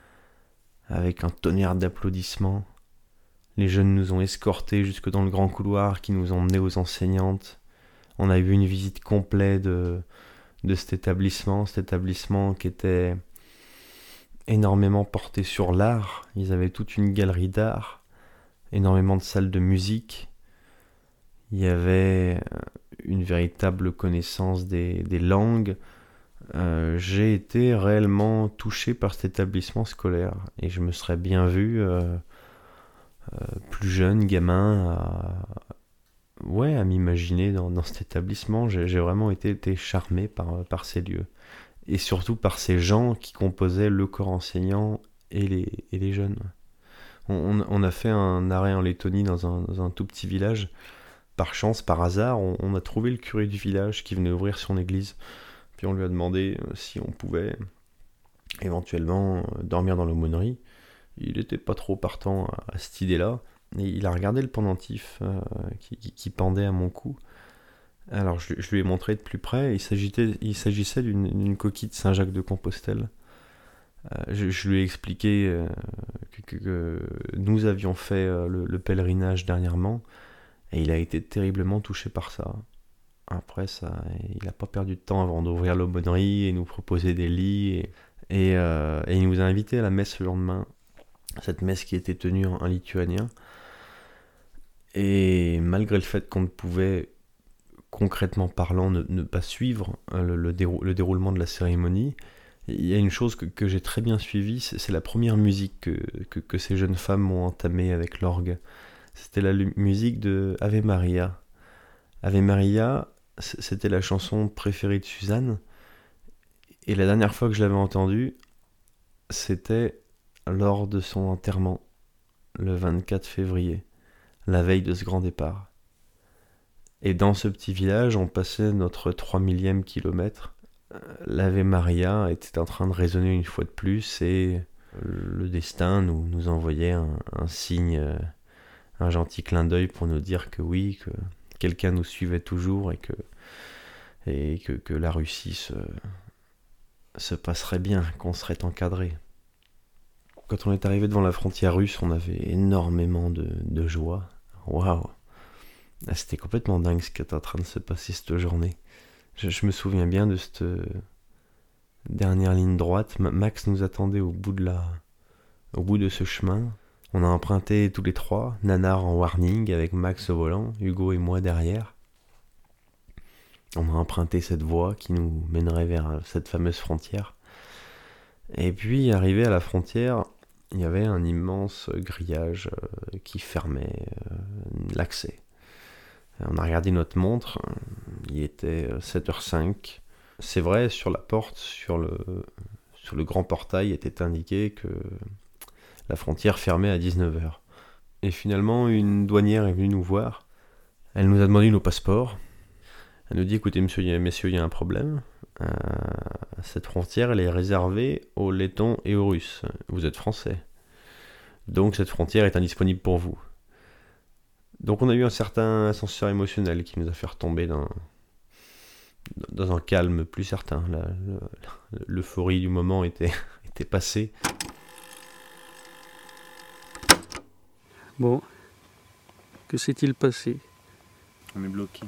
B: avec un tonnerre d'applaudissements. Les jeunes nous ont escortés jusque dans le grand couloir qui nous ont emmenés aux enseignantes. On a eu une visite complète de, de cet établissement, cet établissement qui était énormément porté sur l'art. Ils avaient toute une galerie d'art, énormément de salles de musique. Il y avait une véritable connaissance des, des langues. Euh, j'ai été réellement touché par cet établissement scolaire et je me serais bien vu euh, euh, plus jeune, gamin, à, ouais, à m'imaginer dans, dans cet établissement. J'ai, j'ai vraiment été, été charmé par, par ces lieux et surtout par ces gens qui composaient le corps enseignant et les, et les jeunes. On, on a fait un arrêt en Lettonie dans un, dans un tout petit village. Par chance, par hasard, on, on a trouvé le curé du village qui venait ouvrir son église. Puis on lui a demandé si on pouvait éventuellement dormir dans l'aumônerie. Il n'était pas trop partant à, à cette idée-là. Et il a regardé le pendentif euh, qui, qui, qui pendait à mon cou. Alors je, je lui ai montré de plus près. Il s'agissait, il s'agissait d'une, d'une coquille de Saint-Jacques-de-Compostelle. Euh, je, je lui ai expliqué euh, que, que, que nous avions fait euh, le, le pèlerinage dernièrement. Et il a été terriblement touché par ça. Après, ça, il n'a pas perdu de temps avant d'ouvrir l'aumônerie et nous proposer des lits. Et, et, euh, et il nous a invités à la messe le lendemain. Cette messe qui était tenue en, en lituanien. Et malgré le fait qu'on ne pouvait, concrètement parlant, ne, ne pas suivre le, le, dérou- le déroulement de la cérémonie, il y a une chose que, que j'ai très bien suivie, c'est, c'est la première musique que, que, que ces jeunes femmes ont entamée avec l'orgue. C'était la lu- musique de Ave Maria. Ave Maria, c'était la chanson préférée de Suzanne. Et la dernière fois que je l'avais entendue, c'était lors de son enterrement, le vingt-quatre février, la veille de ce grand départ. Et dans ce petit village, on passait notre trois millième kilomètre. L'Ave Maria était en train de résonner une fois de plus et le destin nous, nous envoyait un, un signe, un gentil clin d'œil pour nous dire que oui, que quelqu'un nous suivait toujours et que, et que, que la Russie se, se passerait bien, qu'on serait encadré. Quand on est arrivé devant la frontière russe, on avait énormément de, de joie. Waouh! C'était complètement dingue ce qui était en train de se passer cette journée. Je, je me souviens bien de cette dernière ligne droite. Max nous attendait au bout de la, au bout de ce chemin. On a emprunté tous les trois, Nanar en warning avec Max au volant, Hugo et moi derrière. On a emprunté cette voie qui nous mènerait vers cette fameuse frontière. Et puis, arrivé à la frontière, il y avait un immense grillage euh, qui fermait euh, l'accès. On a regardé notre montre, il était sept heures cinq. C'est vrai, sur la porte, sur le, sur le grand portail, était indiqué que la frontière fermait à dix-neuf heures. Et finalement, une douanière est venue nous voir. Elle nous a demandé nos passeports. Elle nous dit, écoutez, monsieur, messieurs, il y a un problème. Euh, cette frontière, elle est réservée aux Lettons et aux Russes. Vous êtes français. Donc cette frontière est indisponible pour vous. Donc on a eu un certain ascenseur émotionnel qui nous a fait retomber dans, dans un calme plus certain. La, la, l'euphorie du moment était, était passée.
J: Bon, que s'est-il passé?
G: On est bloqué.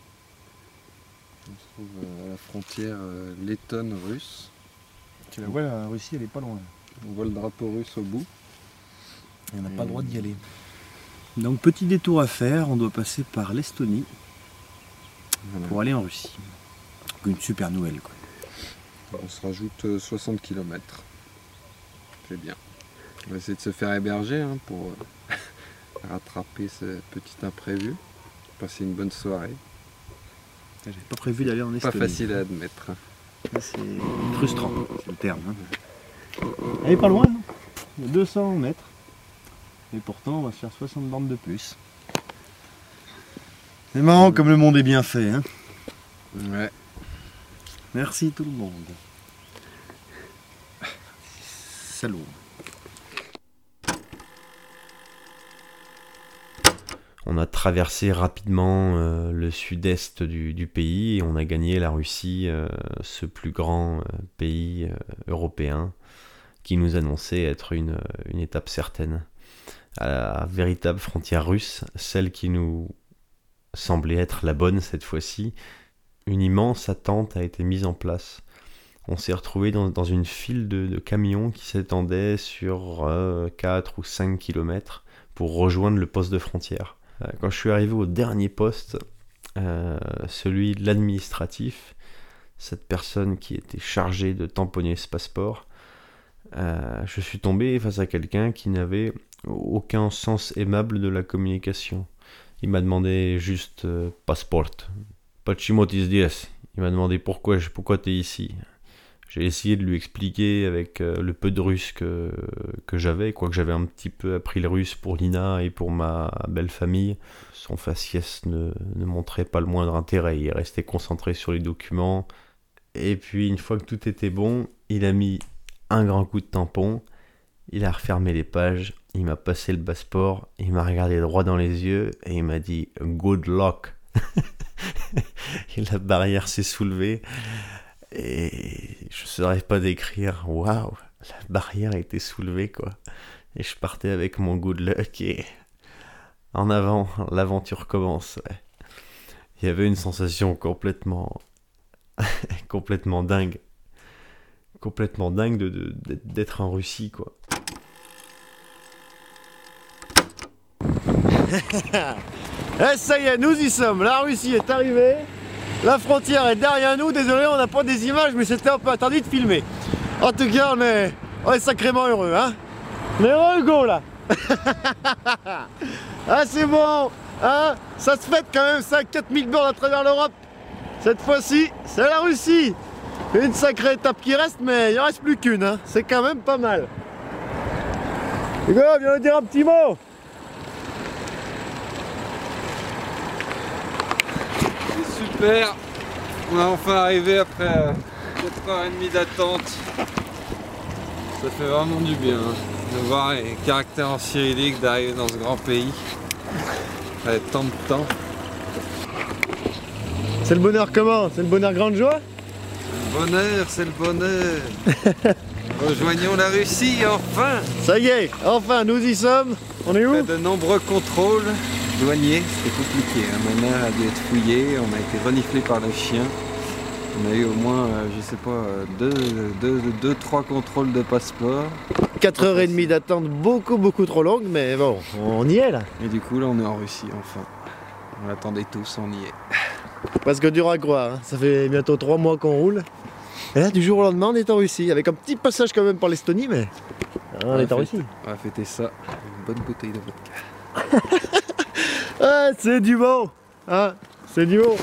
K: On se trouve à la frontière euh, lettonne-russe.
L: Tu la vois, la Russie, elle est pas loin.
K: On voit le drapeau russe au bout.
L: Et on n'a pas le droit d'y aller. Donc petit détour à faire, on doit passer par l'Estonie voilà. pour aller en Russie. Donc, une super nouvelle, quoi.
K: On se rajoute soixante kilomètres. C'est bien. On va essayer de se faire héberger hein, pour euh, rattraper ce petit imprévu. Passer une bonne soirée.
L: J'avais pas prévu d'aller en Estonie.
K: Pas facile à admettre.
L: C'est frustrant, c'est le terme. Hein. Elle est pas loin, non? Il y a deux cents mètres. Et pourtant, on va se faire soixante bornes de plus. C'est marrant comme le monde est bien fait. Hein.
K: Ouais.
L: Merci tout le monde. Salaud.
B: On a traversé rapidement euh, le sud-est du, du pays et on a gagné la Russie, euh, ce plus grand euh, pays euh, européen qui nous annonçait être une, une étape certaine. À la véritable frontière russe, celle qui nous semblait être la bonne cette fois-ci, une immense attente a été mise en place. On s'est retrouvé dans, dans une file de, de camions qui s'étendait sur euh, quatre ou cinq kilomètres pour rejoindre le poste de frontière. Quand je suis arrivé au dernier poste, euh, celui de l'administratif, cette personne qui était chargée de tamponner ce passeport, euh, je suis tombé face à quelqu'un qui n'avait aucun sens aimable de la communication. Il m'a demandé juste euh, « Passport ». Почему ты здесь ? Il m'a demandé pourquoi, pourquoi tu es ici. J'ai essayé de lui expliquer avec euh, le peu de russe que, que j'avais, quoique j'avais un petit peu appris le russe pour Lina et pour ma belle famille. Son faciès ne, ne montrait pas le moindre intérêt, il restait concentré sur les documents. Et puis une fois que tout était bon, il a mis un grand coup de tampon, il a refermé les pages, il m'a passé le passeport, il m'a regardé droit dans les yeux et il m'a dit « Good luck ». Et la barrière s'est soulevée. Et je ne saurais pas décrire, waouh, la barrière a été soulevée, quoi. Et je partais avec mon good luck et en avant, l'aventure commence. Ouais. Il y avait une sensation complètement, complètement dingue. Complètement dingue de, de, d'être en Russie, quoi.
G: Eh, ça y est, nous y sommes, la Russie est arrivée. La frontière est derrière nous, désolé on n'a pas des images mais c'était un peu interdit de filmer. En tout cas on est, on est sacrément heureux hein. On est heureux Hugo là. Ah c'est bon hein. Ça se fait quand même cinq à quatre mille bornes à travers l'Europe. Cette fois-ci c'est la Russie. Une sacrée étape qui reste mais il en reste plus qu'une hein. C'est quand même pas mal. Hugo viens nous dire un petit mot.
K: Super, on est enfin arrivé après quatre heures trente d'attente. Ça fait vraiment du bien hein, de voir les caractères en cyrillique, d'arriver dans ce grand pays. Après tant de temps.
G: C'est le bonheur comment? C'est le bonheur grande joie?
K: Le bonheur, c'est le bonheur. Rejoignons la Russie enfin.
G: Ça y est, enfin nous y sommes. On est où?
K: Après de nombreux contrôles douaniers, c'était compliqué. Hein. Ma mère a dû être fouillée, on a été reniflé par le chien. On a eu au moins, euh, je sais pas, deux, deux, deux, trois contrôles de passeport.
G: quatre heures trente d'attente, beaucoup beaucoup trop longue, mais bon, on y est là.
K: Et du coup là on est en Russie enfin. On l'attendait tous, on y est.
G: Presque dur à croire, hein. Ça fait bientôt trois mois qu'on roule. Et là, du jour au lendemain, on est en Russie, avec un petit passage quand même par l'Estonie, mais ah, on, on est en Russie.
K: On va fêter ça, une bonne bouteille de vodka.
G: Ah, c'est du bon, hein, c'est du bon.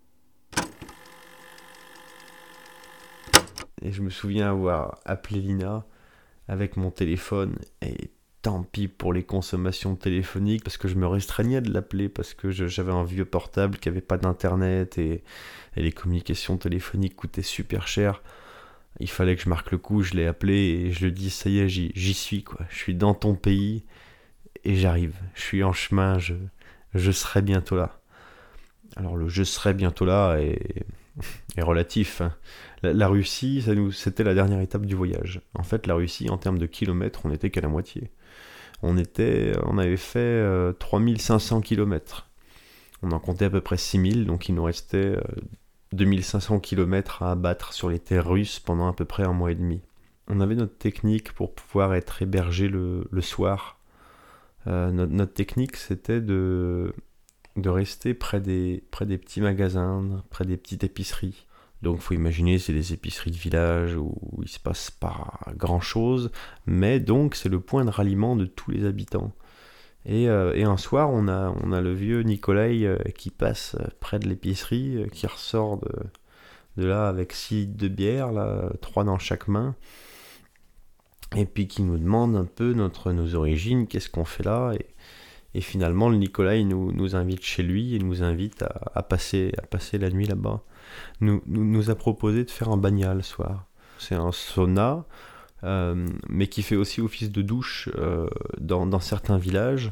B: Et je me souviens avoir appelé Lina avec mon téléphone, et tant pis pour les consommations téléphoniques, parce que je me restreignais de l'appeler, parce que je, j'avais un vieux portable qui avait pas d'internet, et, et les communications téléphoniques coûtaient super cher. Il fallait que je marque le coup, je l'ai appelé, et je lui dis, ça y est, j'y, j'y suis, quoi. Je suis dans ton pays, et j'arrive. Je suis en chemin, je, je serai bientôt là. Alors le « je serai bientôt là » est, est relatif, hein. La, la Russie, ça nous, c'était la dernière étape du voyage. En fait, la Russie, en termes de kilomètres, on n'était qu'à la moitié. On, était, on avait fait euh, trois mille cinq cents kilomètres. On en comptait à peu près six mille, donc il nous restait euh, deux mille cinq cents kilomètres à abattre sur les terres russes pendant à peu près un mois et demi. On avait notre technique pour pouvoir être hébergé le, le soir. Euh, notre, notre technique, c'était de, de rester près des, près des petits magasins, près des petites épiceries. Donc il faut imaginer, c'est des épiceries de village où il ne se passe pas grand-chose, mais donc c'est le point de ralliement de tous les habitants. Et, euh, et un soir, on a, on a le vieux Nikolai euh, qui passe près de l'épicerie, euh, qui ressort de, de là avec six litres de bière, là, trois dans chaque main, et puis qui nous demande un peu notre, nos origines, qu'est-ce qu'on fait là, et, et finalement le Nikolai nous, nous invite chez lui et nous invite à, à, passer, à passer la nuit là-bas. Nous, nous, nous a proposé de faire un bagnat le soir. C'est un sauna, euh, mais qui fait aussi office de douche euh, dans, dans certains villages.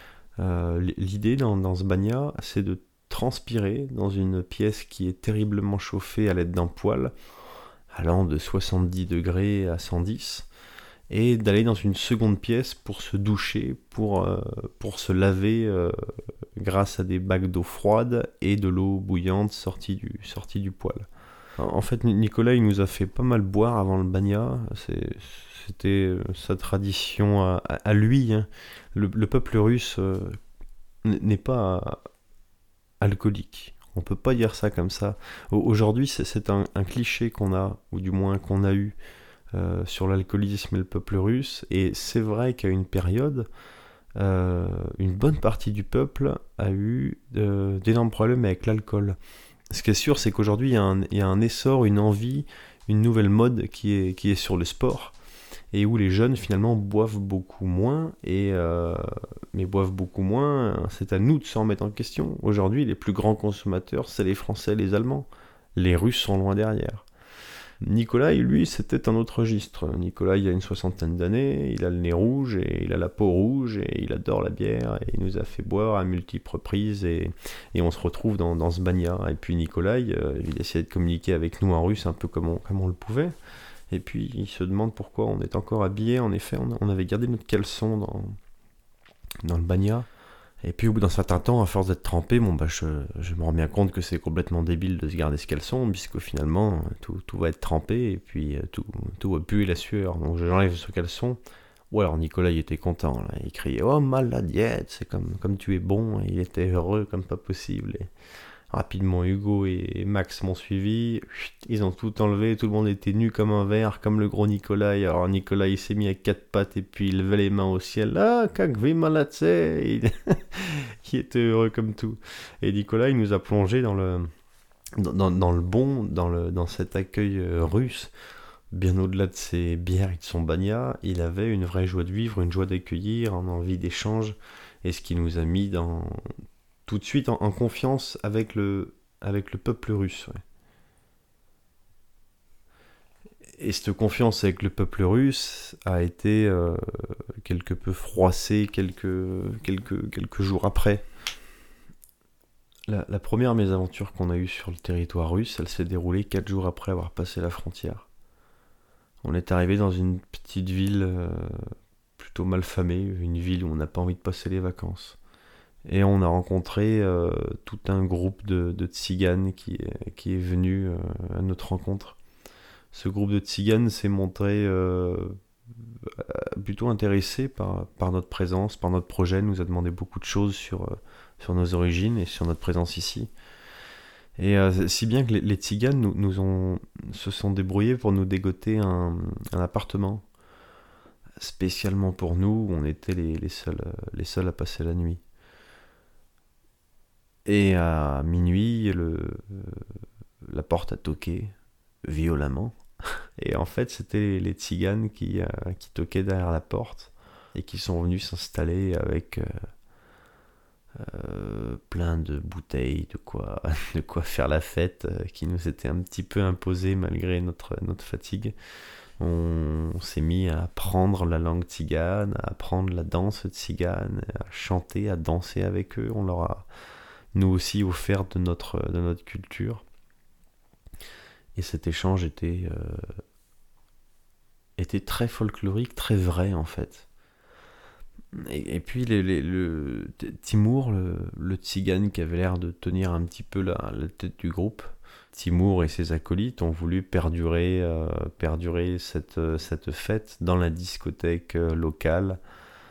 B: Euh, l'idée dans, dans ce bagnat, c'est de transpirer dans une pièce qui est terriblement chauffée à l'aide d'un poêle, allant de soixante-dix degrés à cent dix, et d'aller dans une seconde pièce pour se doucher, pour, euh, pour se laver euh, grâce à des bacs d'eau froide et de l'eau bouillante sortie du, sortie du poêle. En fait, Nicolas, il nous a fait pas mal boire avant le bagnat. C'est, c'était sa tradition à, à lui. Hein. Le, le peuple russe euh, n'est pas alcoolique. On peut pas dire ça comme ça. Aujourd'hui, c'est, c'est un, un cliché qu'on a, ou du moins qu'on a eu, Euh, sur l'alcoolisme et le peuple russe, et c'est vrai qu'à une période, euh, une bonne partie du peuple a eu euh, d'énormes problèmes avec l'alcool. Ce qui est sûr, c'est qu'aujourd'hui, il y a un, il y a un essor, une envie, une nouvelle mode qui est, qui est sur le sport, et où les jeunes, finalement, boivent beaucoup moins, et, euh, mais boivent beaucoup moins, c'est à nous de s'en remettre en question. Aujourd'hui, les plus grands consommateurs, c'est les Français, les Allemands. Les Russes sont loin derrière. Nicolas, lui, c'était un autre registre. Nicolas, il a une soixantaine d'années, il a le nez rouge, et il a la peau rouge, et il adore la bière, et il nous a fait boire à multiples reprises, et, et on se retrouve dans, dans ce bagnat. Et puis Nicolas, euh, il essayait de communiquer avec nous en russe un peu comme on, comme on le pouvait, et puis il se demande pourquoi on est encore habillé. En effet, on, on avait gardé notre caleçon dans, dans le bagnat. Et puis au bout d'un certain temps, à force d'être trempé, bon, bah, je, je me rends bien compte que c'est complètement débile de se garder ce caleçon, puisque finalement tout, tout va être trempé, et puis tout, tout va puer la sueur. Donc j'enlève ce caleçon. Ou alors Nicolas, il était content, là. Il criait « Oh, maladiette, c'est comme, comme tu es bon !» Il était heureux comme pas possible. Et rapidement, Hugo et Max m'ont suivi. Ils ont tout enlevé, tout le monde était nu comme un verre, comme le gros Nicolas. Alors Nicolas, il s'est mis à quatre pattes et puis il levait les mains au ciel. Ah, kak vi malatse. Il était heureux comme tout. Et Nicolas, il nous a plongé dans le, dans, dans, dans le bon, dans, le, dans cet accueil russe. Bien au-delà de ses bières et de son bagnat, il avait une vraie joie de vivre, une joie d'accueillir, une envie d'échange. Et ce qui nous a mis dans... tout de suite en, en confiance avec le, avec le peuple russe. Ouais. Et cette confiance avec le peuple russe a été euh, quelque peu froissée quelques, quelques, quelques jours après. La, la première mésaventure qu'on a eue sur le territoire russe, elle s'est déroulée quatre jours après avoir passé la frontière. On est arrivé dans une petite ville euh, plutôt malfamée, une ville où on n'a pas envie de passer les vacances. Et on a rencontré euh, tout un groupe de, de tziganes qui est, qui est venu euh, à notre rencontre. Ce groupe de tziganes s'est montré euh, plutôt intéressé par, par notre présence, par notre projet, nous a demandé beaucoup de choses sur, sur nos origines et sur notre présence ici. Et euh, si bien que les, les tziganes nous, nous ont, se sont débrouillés pour nous dégoter un, un appartement. Spécialement pour nous, on était les, les, seuls, les seuls à passer la nuit. Et à minuit, le, la porte a toqué violemment. Et en fait, c'était les, les tziganes qui, euh, qui toquaient derrière la porte et qui sont venus s'installer avec... Euh, Euh, plein de bouteilles, de quoi, de quoi faire la fête, euh, qui nous était un petit peu imposé malgré notre, notre fatigue. On, on s'est mis à apprendre la langue tzigane, à apprendre la danse tzigane, à chanter, à danser avec eux. On leur a, nous aussi, offert de notre, de notre culture. Et cet échange était, euh, était très folklorique, très vrai en fait. Et, et puis les, les, le Timur, le, le tzigane qui avait l'air de tenir un petit peu la, la tête du groupe, Timur et ses acolytes ont voulu perdurer, euh, perdurer cette, cette fête dans la discothèque locale.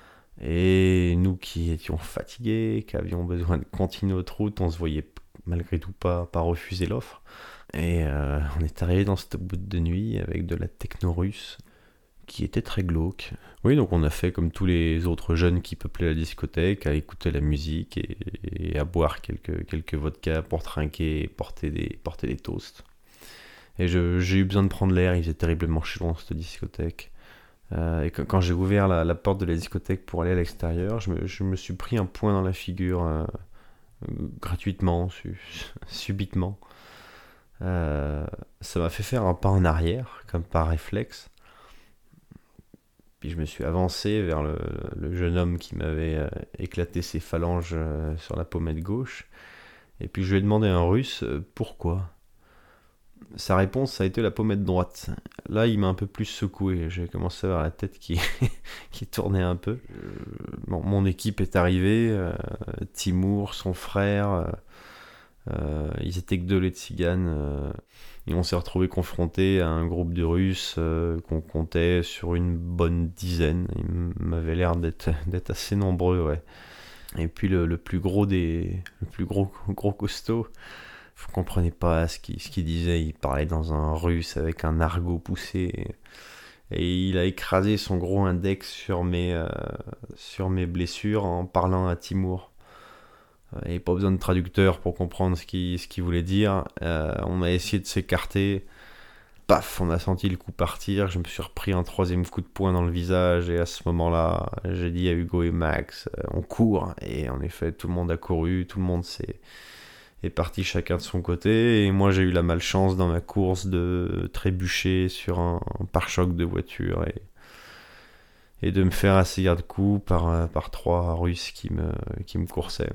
B: Et nous qui étions fatigués, qui avions besoin de continuer notre route, on se voyait malgré tout pas, pas refuser l'offre. Et euh, on est arrivé dans cette boîte de nuit avec de la techno russe qui était très glauque. Oui, donc on a fait comme tous les autres jeunes qui peuplaient la discothèque, à écouter la musique et, et à boire quelques, quelques vodkas pour trinquer et porter des, porter des toasts. Et je, j'ai eu besoin de prendre l'air, il faisait terriblement chaud dans cette discothèque. Euh, et quand, quand j'ai ouvert la, la porte de la discothèque pour aller à l'extérieur, je me, je me suis pris un point dans la figure euh, gratuitement, su, subitement. Euh, ça m'a fait faire un pas en arrière, comme par réflexe. Puis je me suis avancé vers le, le jeune homme qui m'avait euh, éclaté ses phalanges euh, sur la pommette gauche. Et puis je lui ai demandé en russe euh, pourquoi. Sa réponse a été la pommette droite. Là, il m'a un peu plus secoué. J'ai commencé à avoir la tête qui, qui tournait un peu. Euh, bon, mon équipe est arrivée. Euh, Timur, son frère. Euh, euh, ils étaient que deux les tziganes. Euh, et on s'est retrouvés confrontés à un groupe de Russes euh, qu'on comptait sur une bonne dizaine. Ils m'avaient l'air d'être, d'être assez nombreux, ouais. Et puis le, le plus gros des, le plus gros, gros costaud, je ne comprenais pas ce qu'il, ce qu'il disait. Il parlait dans un russe avec un argot poussé. Et, et il a écrasé son gros index sur mes, euh, sur mes blessures en parlant à Timur. Il n'y avait pas besoin de traducteur pour comprendre ce qu'il, ce qu'il voulait dire. Euh, on a essayé de s'écarter. Paf, on a senti le coup partir. Je me suis repris un troisième coup de poing dans le visage. Et à ce moment-là, j'ai dit à Hugo et Max, euh, on court. Et en effet, tout le monde a couru. Tout le monde s'est, est parti chacun de son côté. Et moi, j'ai eu la malchance dans ma course de trébucher sur un, un pare-choc de voiture. Et, et de me faire assaillir de coups par, par trois Russes qui me, qui me coursaient.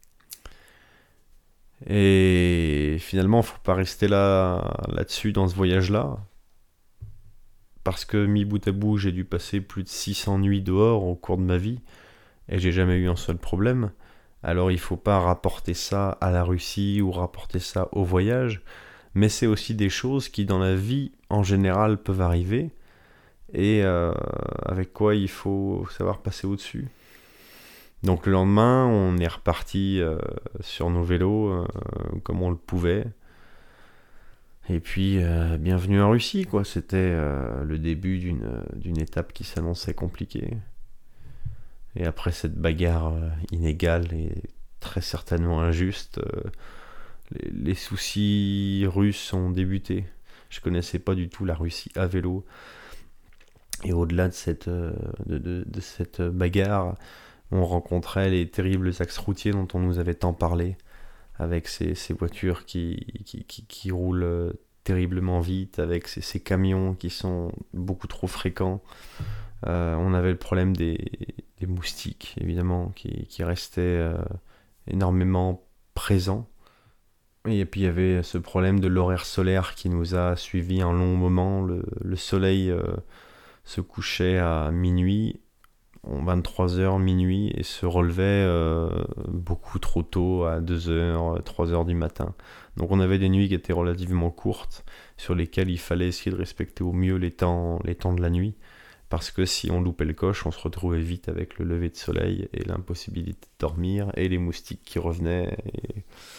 B: Et finalement, il ne faut pas rester là, là-dessus dans ce voyage-là. Parce que, mis bout à bout, j'ai dû passer plus de six cents nuits dehors au cours de ma vie. Et j'ai jamais eu un seul problème. Alors il ne faut pas rapporter ça à la Russie ou rapporter ça au voyage. Mais c'est aussi des choses qui, dans la vie, en général, peuvent arriver. Et euh, avec quoi il faut savoir passer au-dessus. Donc le lendemain, on est reparti euh, sur nos vélos euh, comme on le pouvait. Et puis, euh, bienvenue en Russie, quoi. C'était euh, le début d'une, d'une étape qui s'annonçait compliquée. Et après cette bagarre euh, inégale et très certainement injuste, euh, les, les soucis russes ont débuté. Je connaissais pas du tout la Russie à vélo. Et au-delà de cette, euh, de, de, de cette bagarre, on rencontrait les terribles axes routiers dont on nous avait tant parlé, avec ces, ces voitures qui, qui, qui, qui roulent terriblement vite, avec ces, ces camions qui sont beaucoup trop fréquents. Euh, on avait le problème des, des moustiques, évidemment, qui, qui restaient euh, énormément présents. Et puis il y avait ce problème de l'horaire solaire qui nous a suivis un long moment. Le, le soleil euh, se couchait à minuit, vingt-trois heures, minuit, et se relevait euh, beaucoup trop tôt, à deux heures, trois heures du matin. Donc on avait des nuits qui étaient relativement courtes, sur lesquelles il fallait essayer de respecter au mieux les temps, les temps de la nuit, parce que si on loupait le coche, on se retrouvait vite avec le lever de soleil et l'impossibilité de dormir, et les moustiques qui revenaient, et,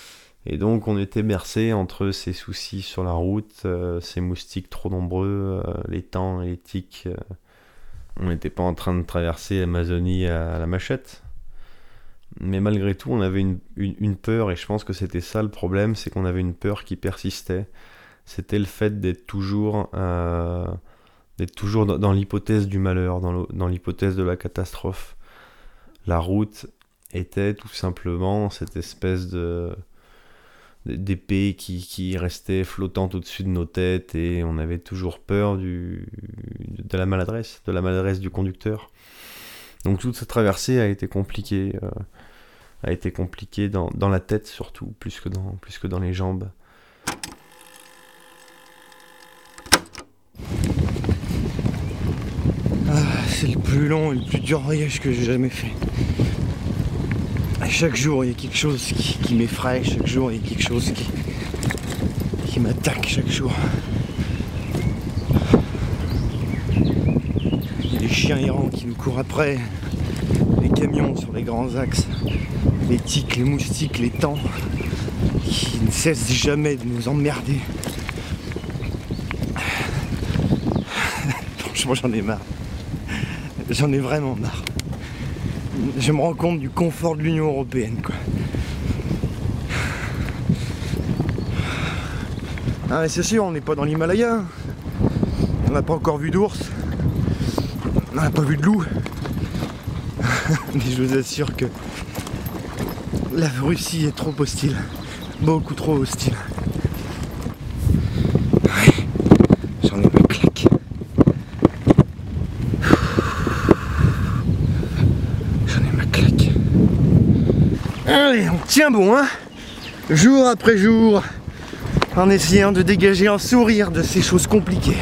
B: Et donc on était bercé entre ces soucis sur la route, euh, ces moustiques trop nombreux, euh, les temps et les tiques. Euh, on n'était pas en train de traverser l'Amazonie à la machette. Mais malgré tout, on avait une, une, une peur, et je pense que c'était ça le problème, c'est qu'on avait une peur qui persistait. C'était le fait d'être toujours, euh, d'être toujours dans, dans l'hypothèse du malheur, dans, le, dans l'hypothèse de la catastrophe. La route était tout simplement cette espèce de d'épée qui, qui restait flottante au-dessus de nos têtes, et on avait toujours peur du, de la maladresse, de la maladresse du conducteur. Donc toute cette traversée a été compliquée, euh, a été compliquée dans, dans la tête surtout, plus que dans, plus que dans les jambes.
M: Ah, c'est le plus long et le plus dur voyage que j'ai jamais fait. Chaque jour, il y a quelque chose qui, qui m'effraie, chaque jour, il y a quelque chose qui, qui m'attaque chaque jour. Il y a des chiens errants qui nous courent après, les camions sur les grands axes, les tiques, les moustiques, les temps, qui ne cessent jamais de nous emmerder. Franchement, j'en ai marre. J'en ai vraiment marre. Je me rends compte du confort de l'Union Européenne, quoi. Ah mais c'est sûr, on n'est pas dans l'Himalaya. On n'a pas encore vu d'ours. On n'a pas vu de loup. Mais je vous assure que la Russie est trop hostile. Beaucoup trop hostile. Ouais. J'en ai ma claque. Allez, on tient bon, hein, jour après jour, en essayant de dégager un sourire de ces choses compliquées.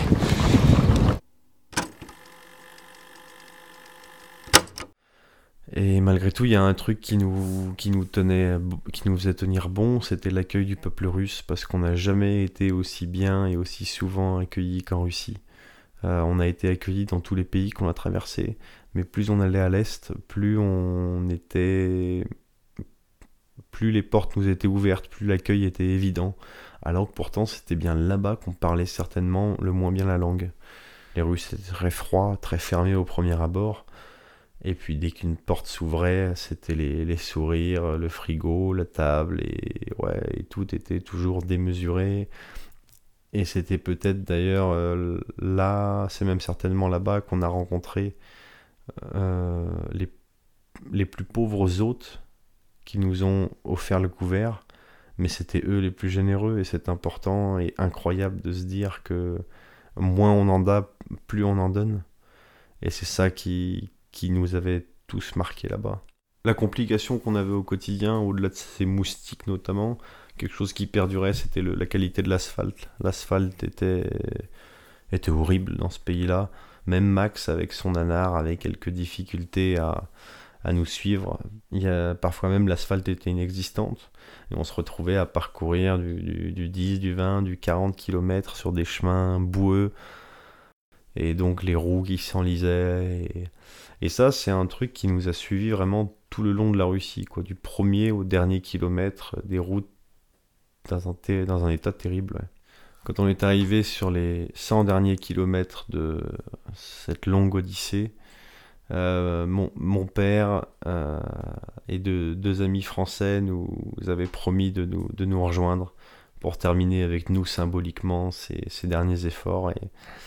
B: Et malgré tout, il y a un truc qui nous, qui nous tenait, qui nous faisait tenir bon, c'était l'accueil du peuple russe, parce qu'on n'a jamais été aussi bien et aussi souvent accueillis qu'en Russie. Euh, on a été accueillis dans tous les pays qu'on a traversés, mais plus on allait à l'est, plus on était... plus les portes nous étaient ouvertes, plus l'accueil était évident, alors que pourtant c'était bien là-bas qu'on parlait certainement le moins bien la langue. Les Russes étaient très froids, très fermés au premier abord, et puis dès qu'une porte s'ouvrait, c'était les, les sourires, le frigo, la table, et, ouais, et tout était toujours démesuré. Et c'était peut-être d'ailleurs euh, là, c'est même certainement là-bas qu'on a rencontré euh, les, les plus pauvres hôtes qui nous ont offert le couvert, mais c'était eux les plus généreux, et c'est important et incroyable de se dire que moins on en a, plus on en donne. Et c'est ça qui, qui nous avait tous marqués là-bas. La complication qu'on avait au quotidien, au-delà de ces moustiques notamment, quelque chose qui perdurait, c'était le, la qualité de l'asphalte. L'asphalte était, était horrible dans ce pays-là. Même Max, avec son nanar, avait quelques difficultés à... à nous suivre. Il y a, parfois même l'asphalte était inexistante, et on se retrouvait à parcourir du, du, du dix, du vingt, du quarante kilomètres sur des chemins boueux, et donc les roues qui s'enlisaient, et, et ça c'est un truc qui nous a suivis vraiment tout le long de la Russie, quoi, du premier au dernier kilomètre, des routes dans un, ter- dans un état terrible. Ouais. Quand on est arrivé sur les cent derniers kilomètres de cette longue odyssée, Euh, mon, mon père euh, et de, deux amis français nous avaient promis de nous, de nous rejoindre pour terminer avec nous symboliquement ces, ces derniers efforts, et,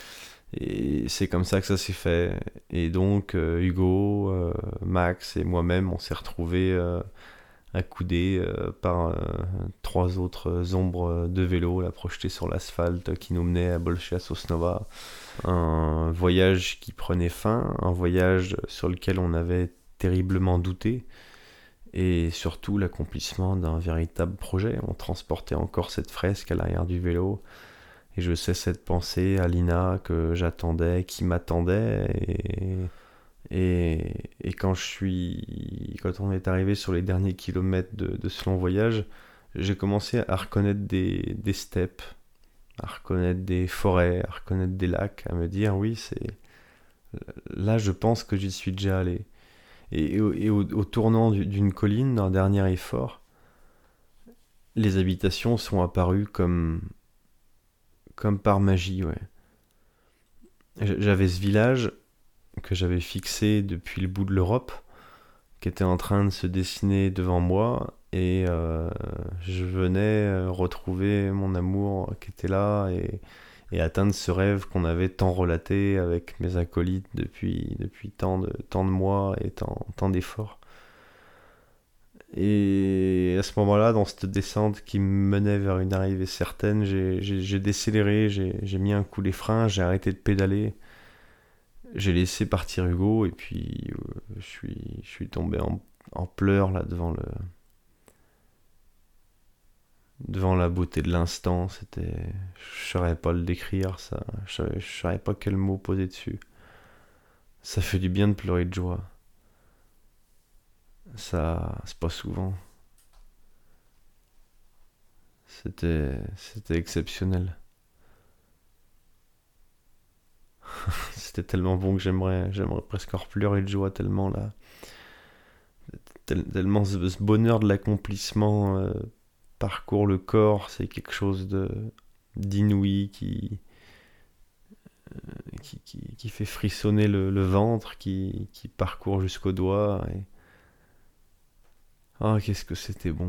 B: et c'est comme ça que ça s'est fait. Et donc euh, Hugo, euh, Max et moi-même, on s'est retrouvés euh, accoudés euh, par euh, trois autres ombres de vélo là, projetées sur l'asphalte qui nous menaient à Bolscha Sosnova. Un voyage qui prenait fin, un voyage sur lequel on avait terriblement douté, et surtout l'accomplissement d'un véritable projet. On transportait encore cette fresque à l'arrière du vélo, et je cessais de penser à Lina que j'attendais, qui m'attendait, et, et, et quand je suis, quand on est arrivé sur les derniers kilomètres de, de ce long voyage, j'ai commencé à reconnaître des, des steppes, à reconnaître des forêts, à reconnaître des lacs, à me dire oui, c'est là je pense que j'y suis déjà allé. Et, et, au, et au, au tournant du, d'une colline, d'un dernier effort, les habitations sont apparues comme, comme par magie, ouais. J'avais ce village que j'avais fixé depuis le bout de l'Europe, qui était en train de se dessiner devant moi, et euh, je venais retrouver mon amour qui était là, et, et atteindre ce rêve qu'on avait tant relaté avec mes acolytes depuis, depuis tant, de, tant de mois et tant, tant d'efforts. Et à ce moment-là, dans cette descente qui me menait vers une arrivée certaine, j'ai, j'ai, j'ai décéléré, j'ai, j'ai mis un coup les freins, j'ai arrêté de pédaler, j'ai laissé partir Hugo, et puis euh, je suis, je suis tombé en, en pleurs là devant le, devant la beauté de l'instant. C'était, je saurais pas le décrire, ça, je, je saurais pas quel mot poser dessus. Ça fait du bien de pleurer de joie. Ça, c'est pas souvent. C'était, c'était exceptionnel. C'était tellement bon que j'aimerais, j'aimerais presque en pleurer de joie tellement là, tel, tellement ce, ce bonheur de l'accomplissement euh, parcourt le corps, c'est quelque chose de d'inouï qui, euh, qui, qui qui fait frissonner le, le ventre, qui qui parcourt jusqu'aux doigts. Et ah, qu'est-ce que c'était bon.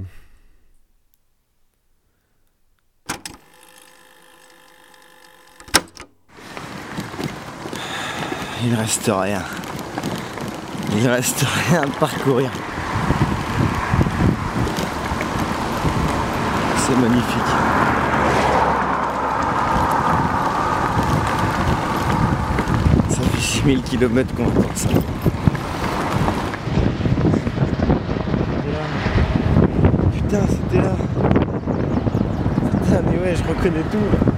M: Il reste rien. Il reste rien à parcourir. C'est magnifique. Ça fait six mille kilomètres qu'on attend ça. Putain, c'était là. Putain, mais ouais, je reconnais tout là.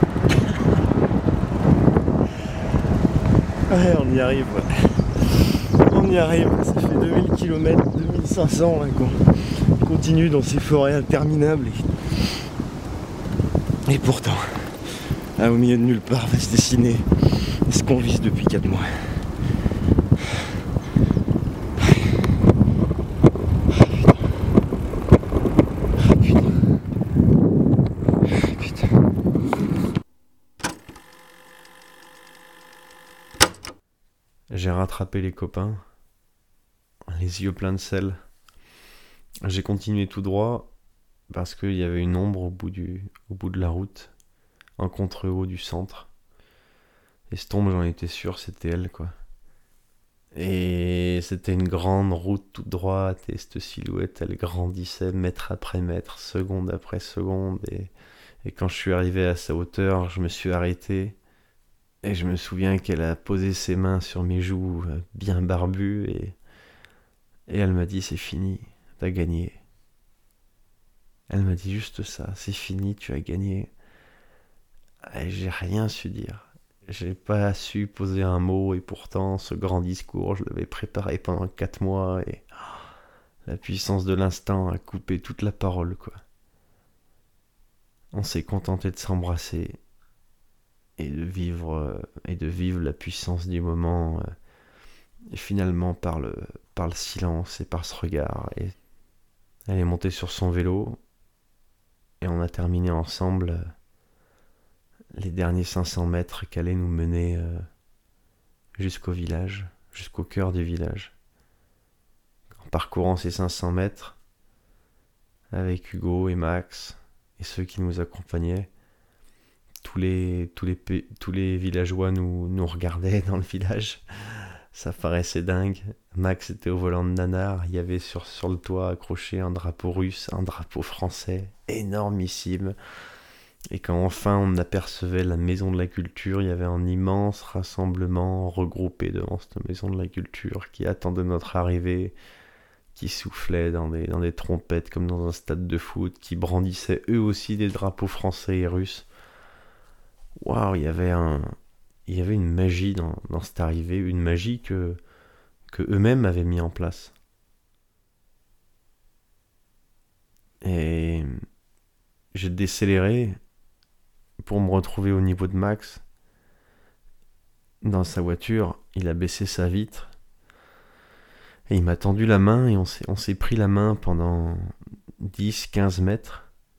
M: Ouais, on y arrive, ouais. On y arrive, ça fait deux mille kilomètres, deux mille cinq cents là, qu'on continue dans ces forêts interminables. Et, et pourtant, là au milieu de nulle part va se dessiner ce qu'on vise depuis quatre mois.
B: J'ai rattrapé les copains, les yeux pleins de sel. J'ai continué tout droit parce qu'il y avait une ombre au bout, du, au bout de la route, en contre-haut du centre. Et cette ombre, j'en étais sûr, c'était elle, quoi. Et c'était une grande route toute droite, et cette silhouette, elle grandissait mètre après mètre, seconde après seconde. Et, et quand je suis arrivé à sa hauteur, je me suis arrêté. Et je me souviens qu'elle a posé ses mains sur mes joues bien barbues et, et elle m'a dit « c'est fini, t'as gagné ». Elle m'a dit juste ça, « c'est fini, tu as gagné ». Et j'ai rien su dire. J'ai pas su poser un mot et pourtant ce grand discours, je l'avais préparé pendant quatre mois et oh, la puissance de l'instant a coupé toute la parole, quoi. On s'est contenté de s'embrasser. Et de vivre et de vivre la puissance du moment, et finalement par le par le silence et par ce regard. Et elle est montée sur son vélo et on a terminé ensemble les derniers cinq cents mètres qui allaient nous mener jusqu'au village, jusqu'au cœur du village. En parcourant ces cinq cents mètres avec Hugo et Max et ceux qui nous accompagnaient, Tous les, tous les, tous les villageois nous, nous regardaient dans le village. Ça paraissait dingue. Max était au volant de Nanar. Il y avait sur, sur le toit accroché un drapeau russe, un drapeau français, énormissime. Et quand enfin on apercevait la maison de la culture, il y avait un immense rassemblement regroupé devant cette maison de la culture qui attendait notre arrivée, qui soufflait dans des, dans des trompettes comme dans un stade de foot, qui brandissaient eux aussi des drapeaux français et russes. Waouh, il y avait un, il y avait une magie dans, dans cette arrivée, une magie que, que eux-mêmes avaient mis en place. Et j'ai décéléré pour me retrouver au niveau de Max. Dans sa voiture, il a baissé sa vitre et il m'a tendu la main et on s'est, on s'est pris la main pendant dix à quinze mètres.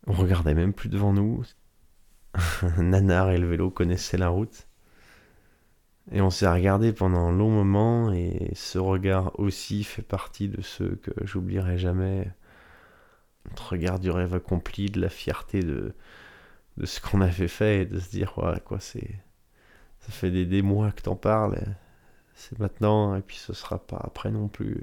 B: On regardait même plus devant nous. Nanar et le vélo connaissaient la route. Et on s'est regardé pendant un long moment, et ce regard aussi fait partie de ceux que j'oublierai jamais. Notre regard du rêve accompli, de la fierté de, de ce qu'on avait fait, et de se dire, ouais, quoi, c'est, ça fait des, des mois que t'en parles, c'est maintenant, et puis ce sera pas après non plus.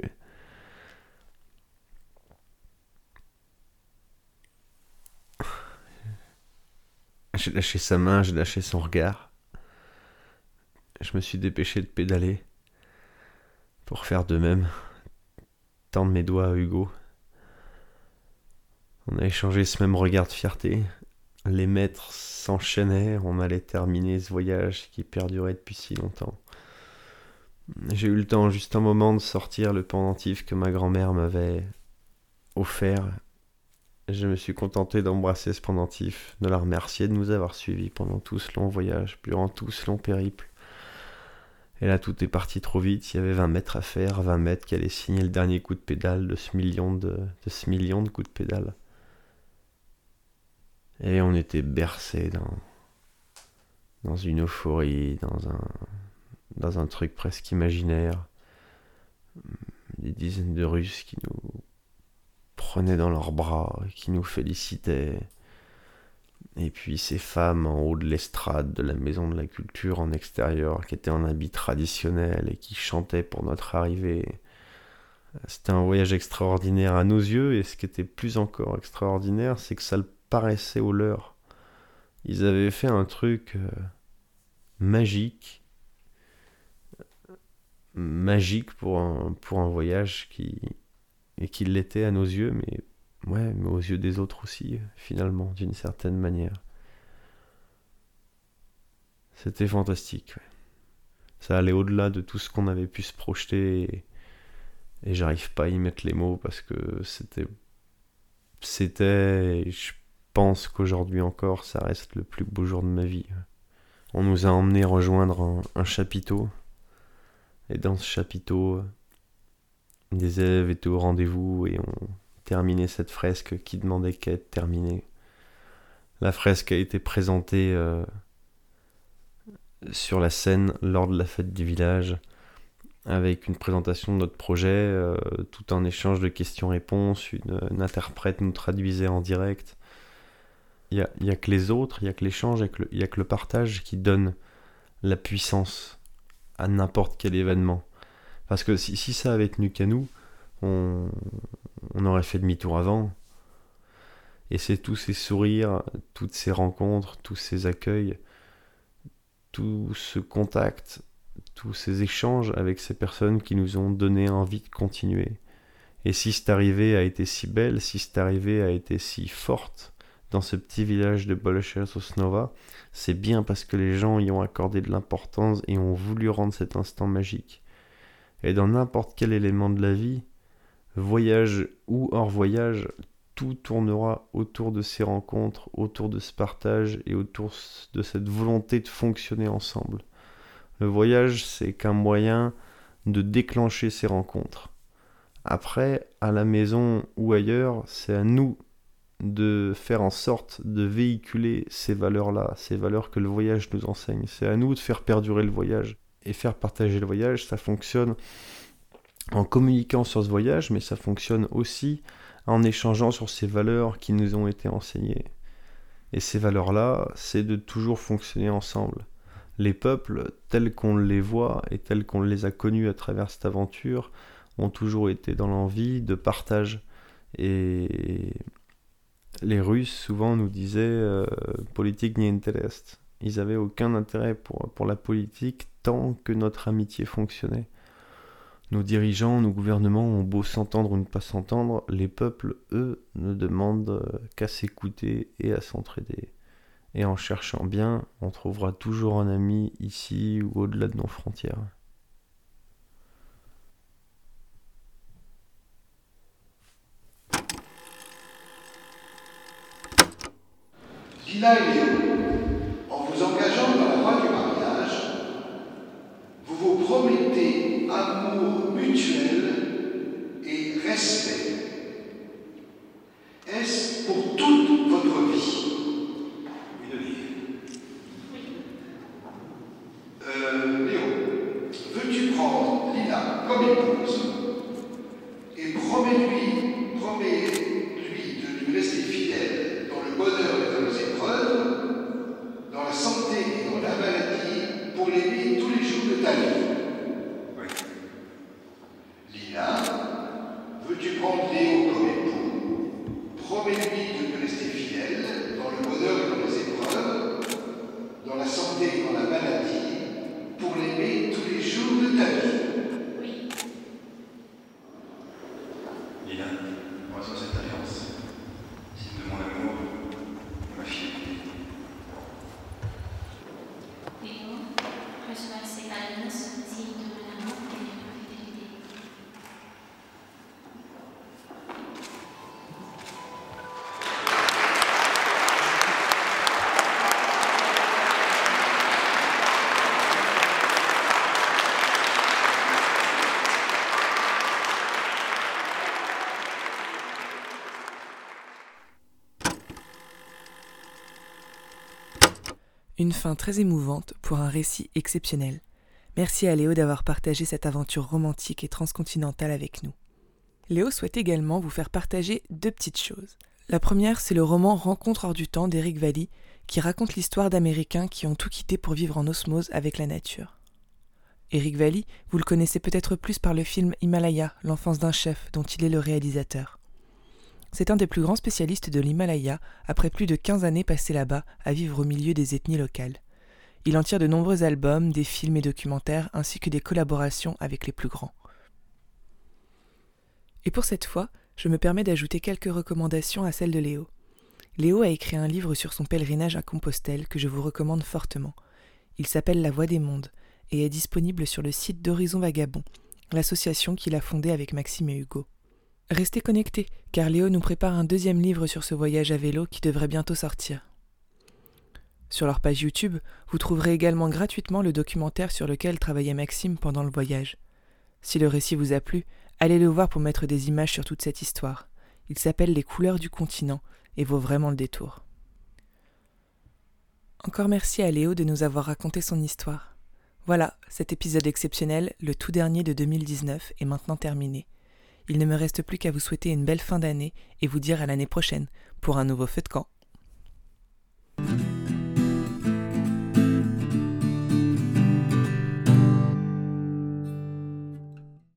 B: J'ai lâché sa main, j'ai lâché son regard. Je me suis dépêché de pédaler pour faire de même, tendre mes doigts à Hugo. On a échangé ce même regard de fierté. Les mètres s'enchaînaient, on allait terminer ce voyage qui perdurait depuis si longtemps. J'ai eu le temps, juste un moment, de sortir le pendentif que ma grand-mère m'avait offert. Je me suis contenté d'embrasser ce pendentif, de la remercier de nous avoir suivis pendant tout ce long voyage, durant tout ce long périple. Et là, tout est parti trop vite. Il y avait vingt mètres à faire, vingt mètres qui allaient signer le dernier coup de pédale de ce million de, de, ce million de coups de pédale. Et on était bercés dans, dans une euphorie, dans un, dans un truc presque imaginaire. Des dizaines de Russes qui nous prenaient dans leurs bras, qui nous félicitaient. Et puis ces femmes en haut de l'estrade de la Maison de la Culture en extérieur, qui étaient en habit traditionnel et qui chantaient pour notre arrivée. C'était un voyage extraordinaire à nos yeux, et ce qui était plus encore extraordinaire, c'est que ça le paraissait aux leurs. Ils avaient fait un truc euh, magique, magique pour un, pour un voyage qui, et qui l'était à nos yeux, mais ouais, mais aux yeux des autres aussi, finalement, d'une certaine manière. C'était fantastique. Ouais. Ça allait au-delà de tout ce qu'on avait pu se projeter, et, et j'arrive pas à y mettre les mots parce que c'était, c'était, et je pense qu'aujourd'hui encore, ça reste le plus beau jour de ma vie. On nous a emmenés rejoindre un, un chapiteau, et dans ce chapiteau, des élèves étaient au rendez-vous et on terminé cette fresque qui demandait qu'à être terminée. La fresque a été présentée euh, sur la scène lors de la fête du village, avec une présentation de notre projet, euh, tout un échange de questions-réponses, une, une interprète nous traduisait en direct. Il n'y a, y a que les autres, il n'y a que l'échange, il n'y a, a que le partage qui donne la puissance à n'importe quel événement. Parce que si, si ça avait tenu qu'à nous, on, on aurait fait demi-tour avant. Et c'est tous ces sourires, toutes ces rencontres, tous ces accueils, tout ce contact, tous ces échanges avec ces personnes qui nous ont donné envie de continuer. Et si cette arrivée a été si belle, si cette arrivée a été si forte dans ce petit village de Bolesław Sosnowa, c'est bien parce que les gens y ont accordé de l'importance et ont voulu rendre cet instant magique. Et dans n'importe quel élément de la vie, voyage ou hors voyage, tout tournera autour de ces rencontres, autour de ce partage et autour de cette volonté de fonctionner ensemble. Le voyage, c'est qu'un moyen de déclencher ces rencontres. Après, à la maison ou ailleurs, c'est à nous de faire en sorte de véhiculer ces valeurs-là, ces valeurs que le voyage nous enseigne. C'est à nous de faire perdurer le voyage. Et faire partager le voyage, ça fonctionne en communiquant sur ce voyage, mais ça fonctionne aussi en échangeant sur ces valeurs qui nous ont été enseignées. Et ces valeurs-là, c'est de toujours fonctionner ensemble. Les peuples, tels qu'on les voit et tels qu'on les a connus à travers cette aventure, ont toujours été dans l'envie de partage. Et les Russes, souvent, nous disaient euh, « politique nie interest ». Ils n'avaient aucun intérêt pour, pour la politique tant que notre amitié fonctionnait. Nos dirigeants, nos gouvernements ont beau s'entendre ou ne pas s'entendre, les peuples, eux, ne demandent qu'à s'écouter et à s'entraider. Et en cherchant bien, on trouvera toujours un ami ici ou au-delà de nos frontières.
N: Gina et Léo, en vous engageant dans la voie du mariage, vous vous promettez amour mutuel et respect. Est-ce pour toute votre Lila, veux-tu prendre Léo comme époux? Promets-lui de lui rester fidèle dans le bonheur et dans les épreuves, dans la santé et dans la maladie, pour l'aimer tous les jours de ta vie.
H: Oui.
D: Lila, moi sans cette alliance, signe de mon amour, ma fille.
O: Léo, reçois cette alliance, signe de mon amour et de ma fidélité.
A: Une fin très émouvante pour un récit exceptionnel. Merci à Léo d'avoir partagé cette aventure romantique et transcontinentale avec nous. Léo souhaite également vous faire partager deux petites choses. La première, c'est le roman Rencontre hors du temps d'Eric Valli, qui raconte l'histoire d'Américains qui ont tout quitté pour vivre en osmose avec la nature. Eric Valli, vous le connaissez peut-être plus par le film Himalaya, l'enfance d'un chef, dont il est le réalisateur. C'est un des plus grands spécialistes de l'Himalaya, après plus de quinze années passées là-bas à vivre au milieu des ethnies locales. Il en tire de nombreux albums, des films et documentaires, ainsi que des collaborations avec les plus grands. Et pour cette fois, je me permets d'ajouter quelques recommandations à celles de Léo. Léo a écrit un livre sur son pèlerinage à Compostelle que je vous recommande fortement. Il s'appelle La Voix des mondes et est disponible sur le site d'Horizon Vagabond, l'association qu'il a fondée avec Maxime et Hugo. Restez connectés, car Léo nous prépare un deuxième livre sur ce voyage à vélo qui devrait bientôt sortir. Sur leur page YouTube, vous trouverez également gratuitement le documentaire sur lequel travaillait Maxime pendant le voyage. Si le récit vous a plu, allez le voir pour mettre des images sur toute cette histoire. Il s'appelle Les couleurs du continent et vaut vraiment le détour. Encore merci à Léo de nous avoir raconté son histoire. Voilà, cet épisode exceptionnel, le tout dernier de deux mille dix-neuf, est maintenant terminé. Il ne me reste plus qu'à vous souhaiter une belle fin d'année et vous dire à l'année prochaine pour un nouveau feu de camp.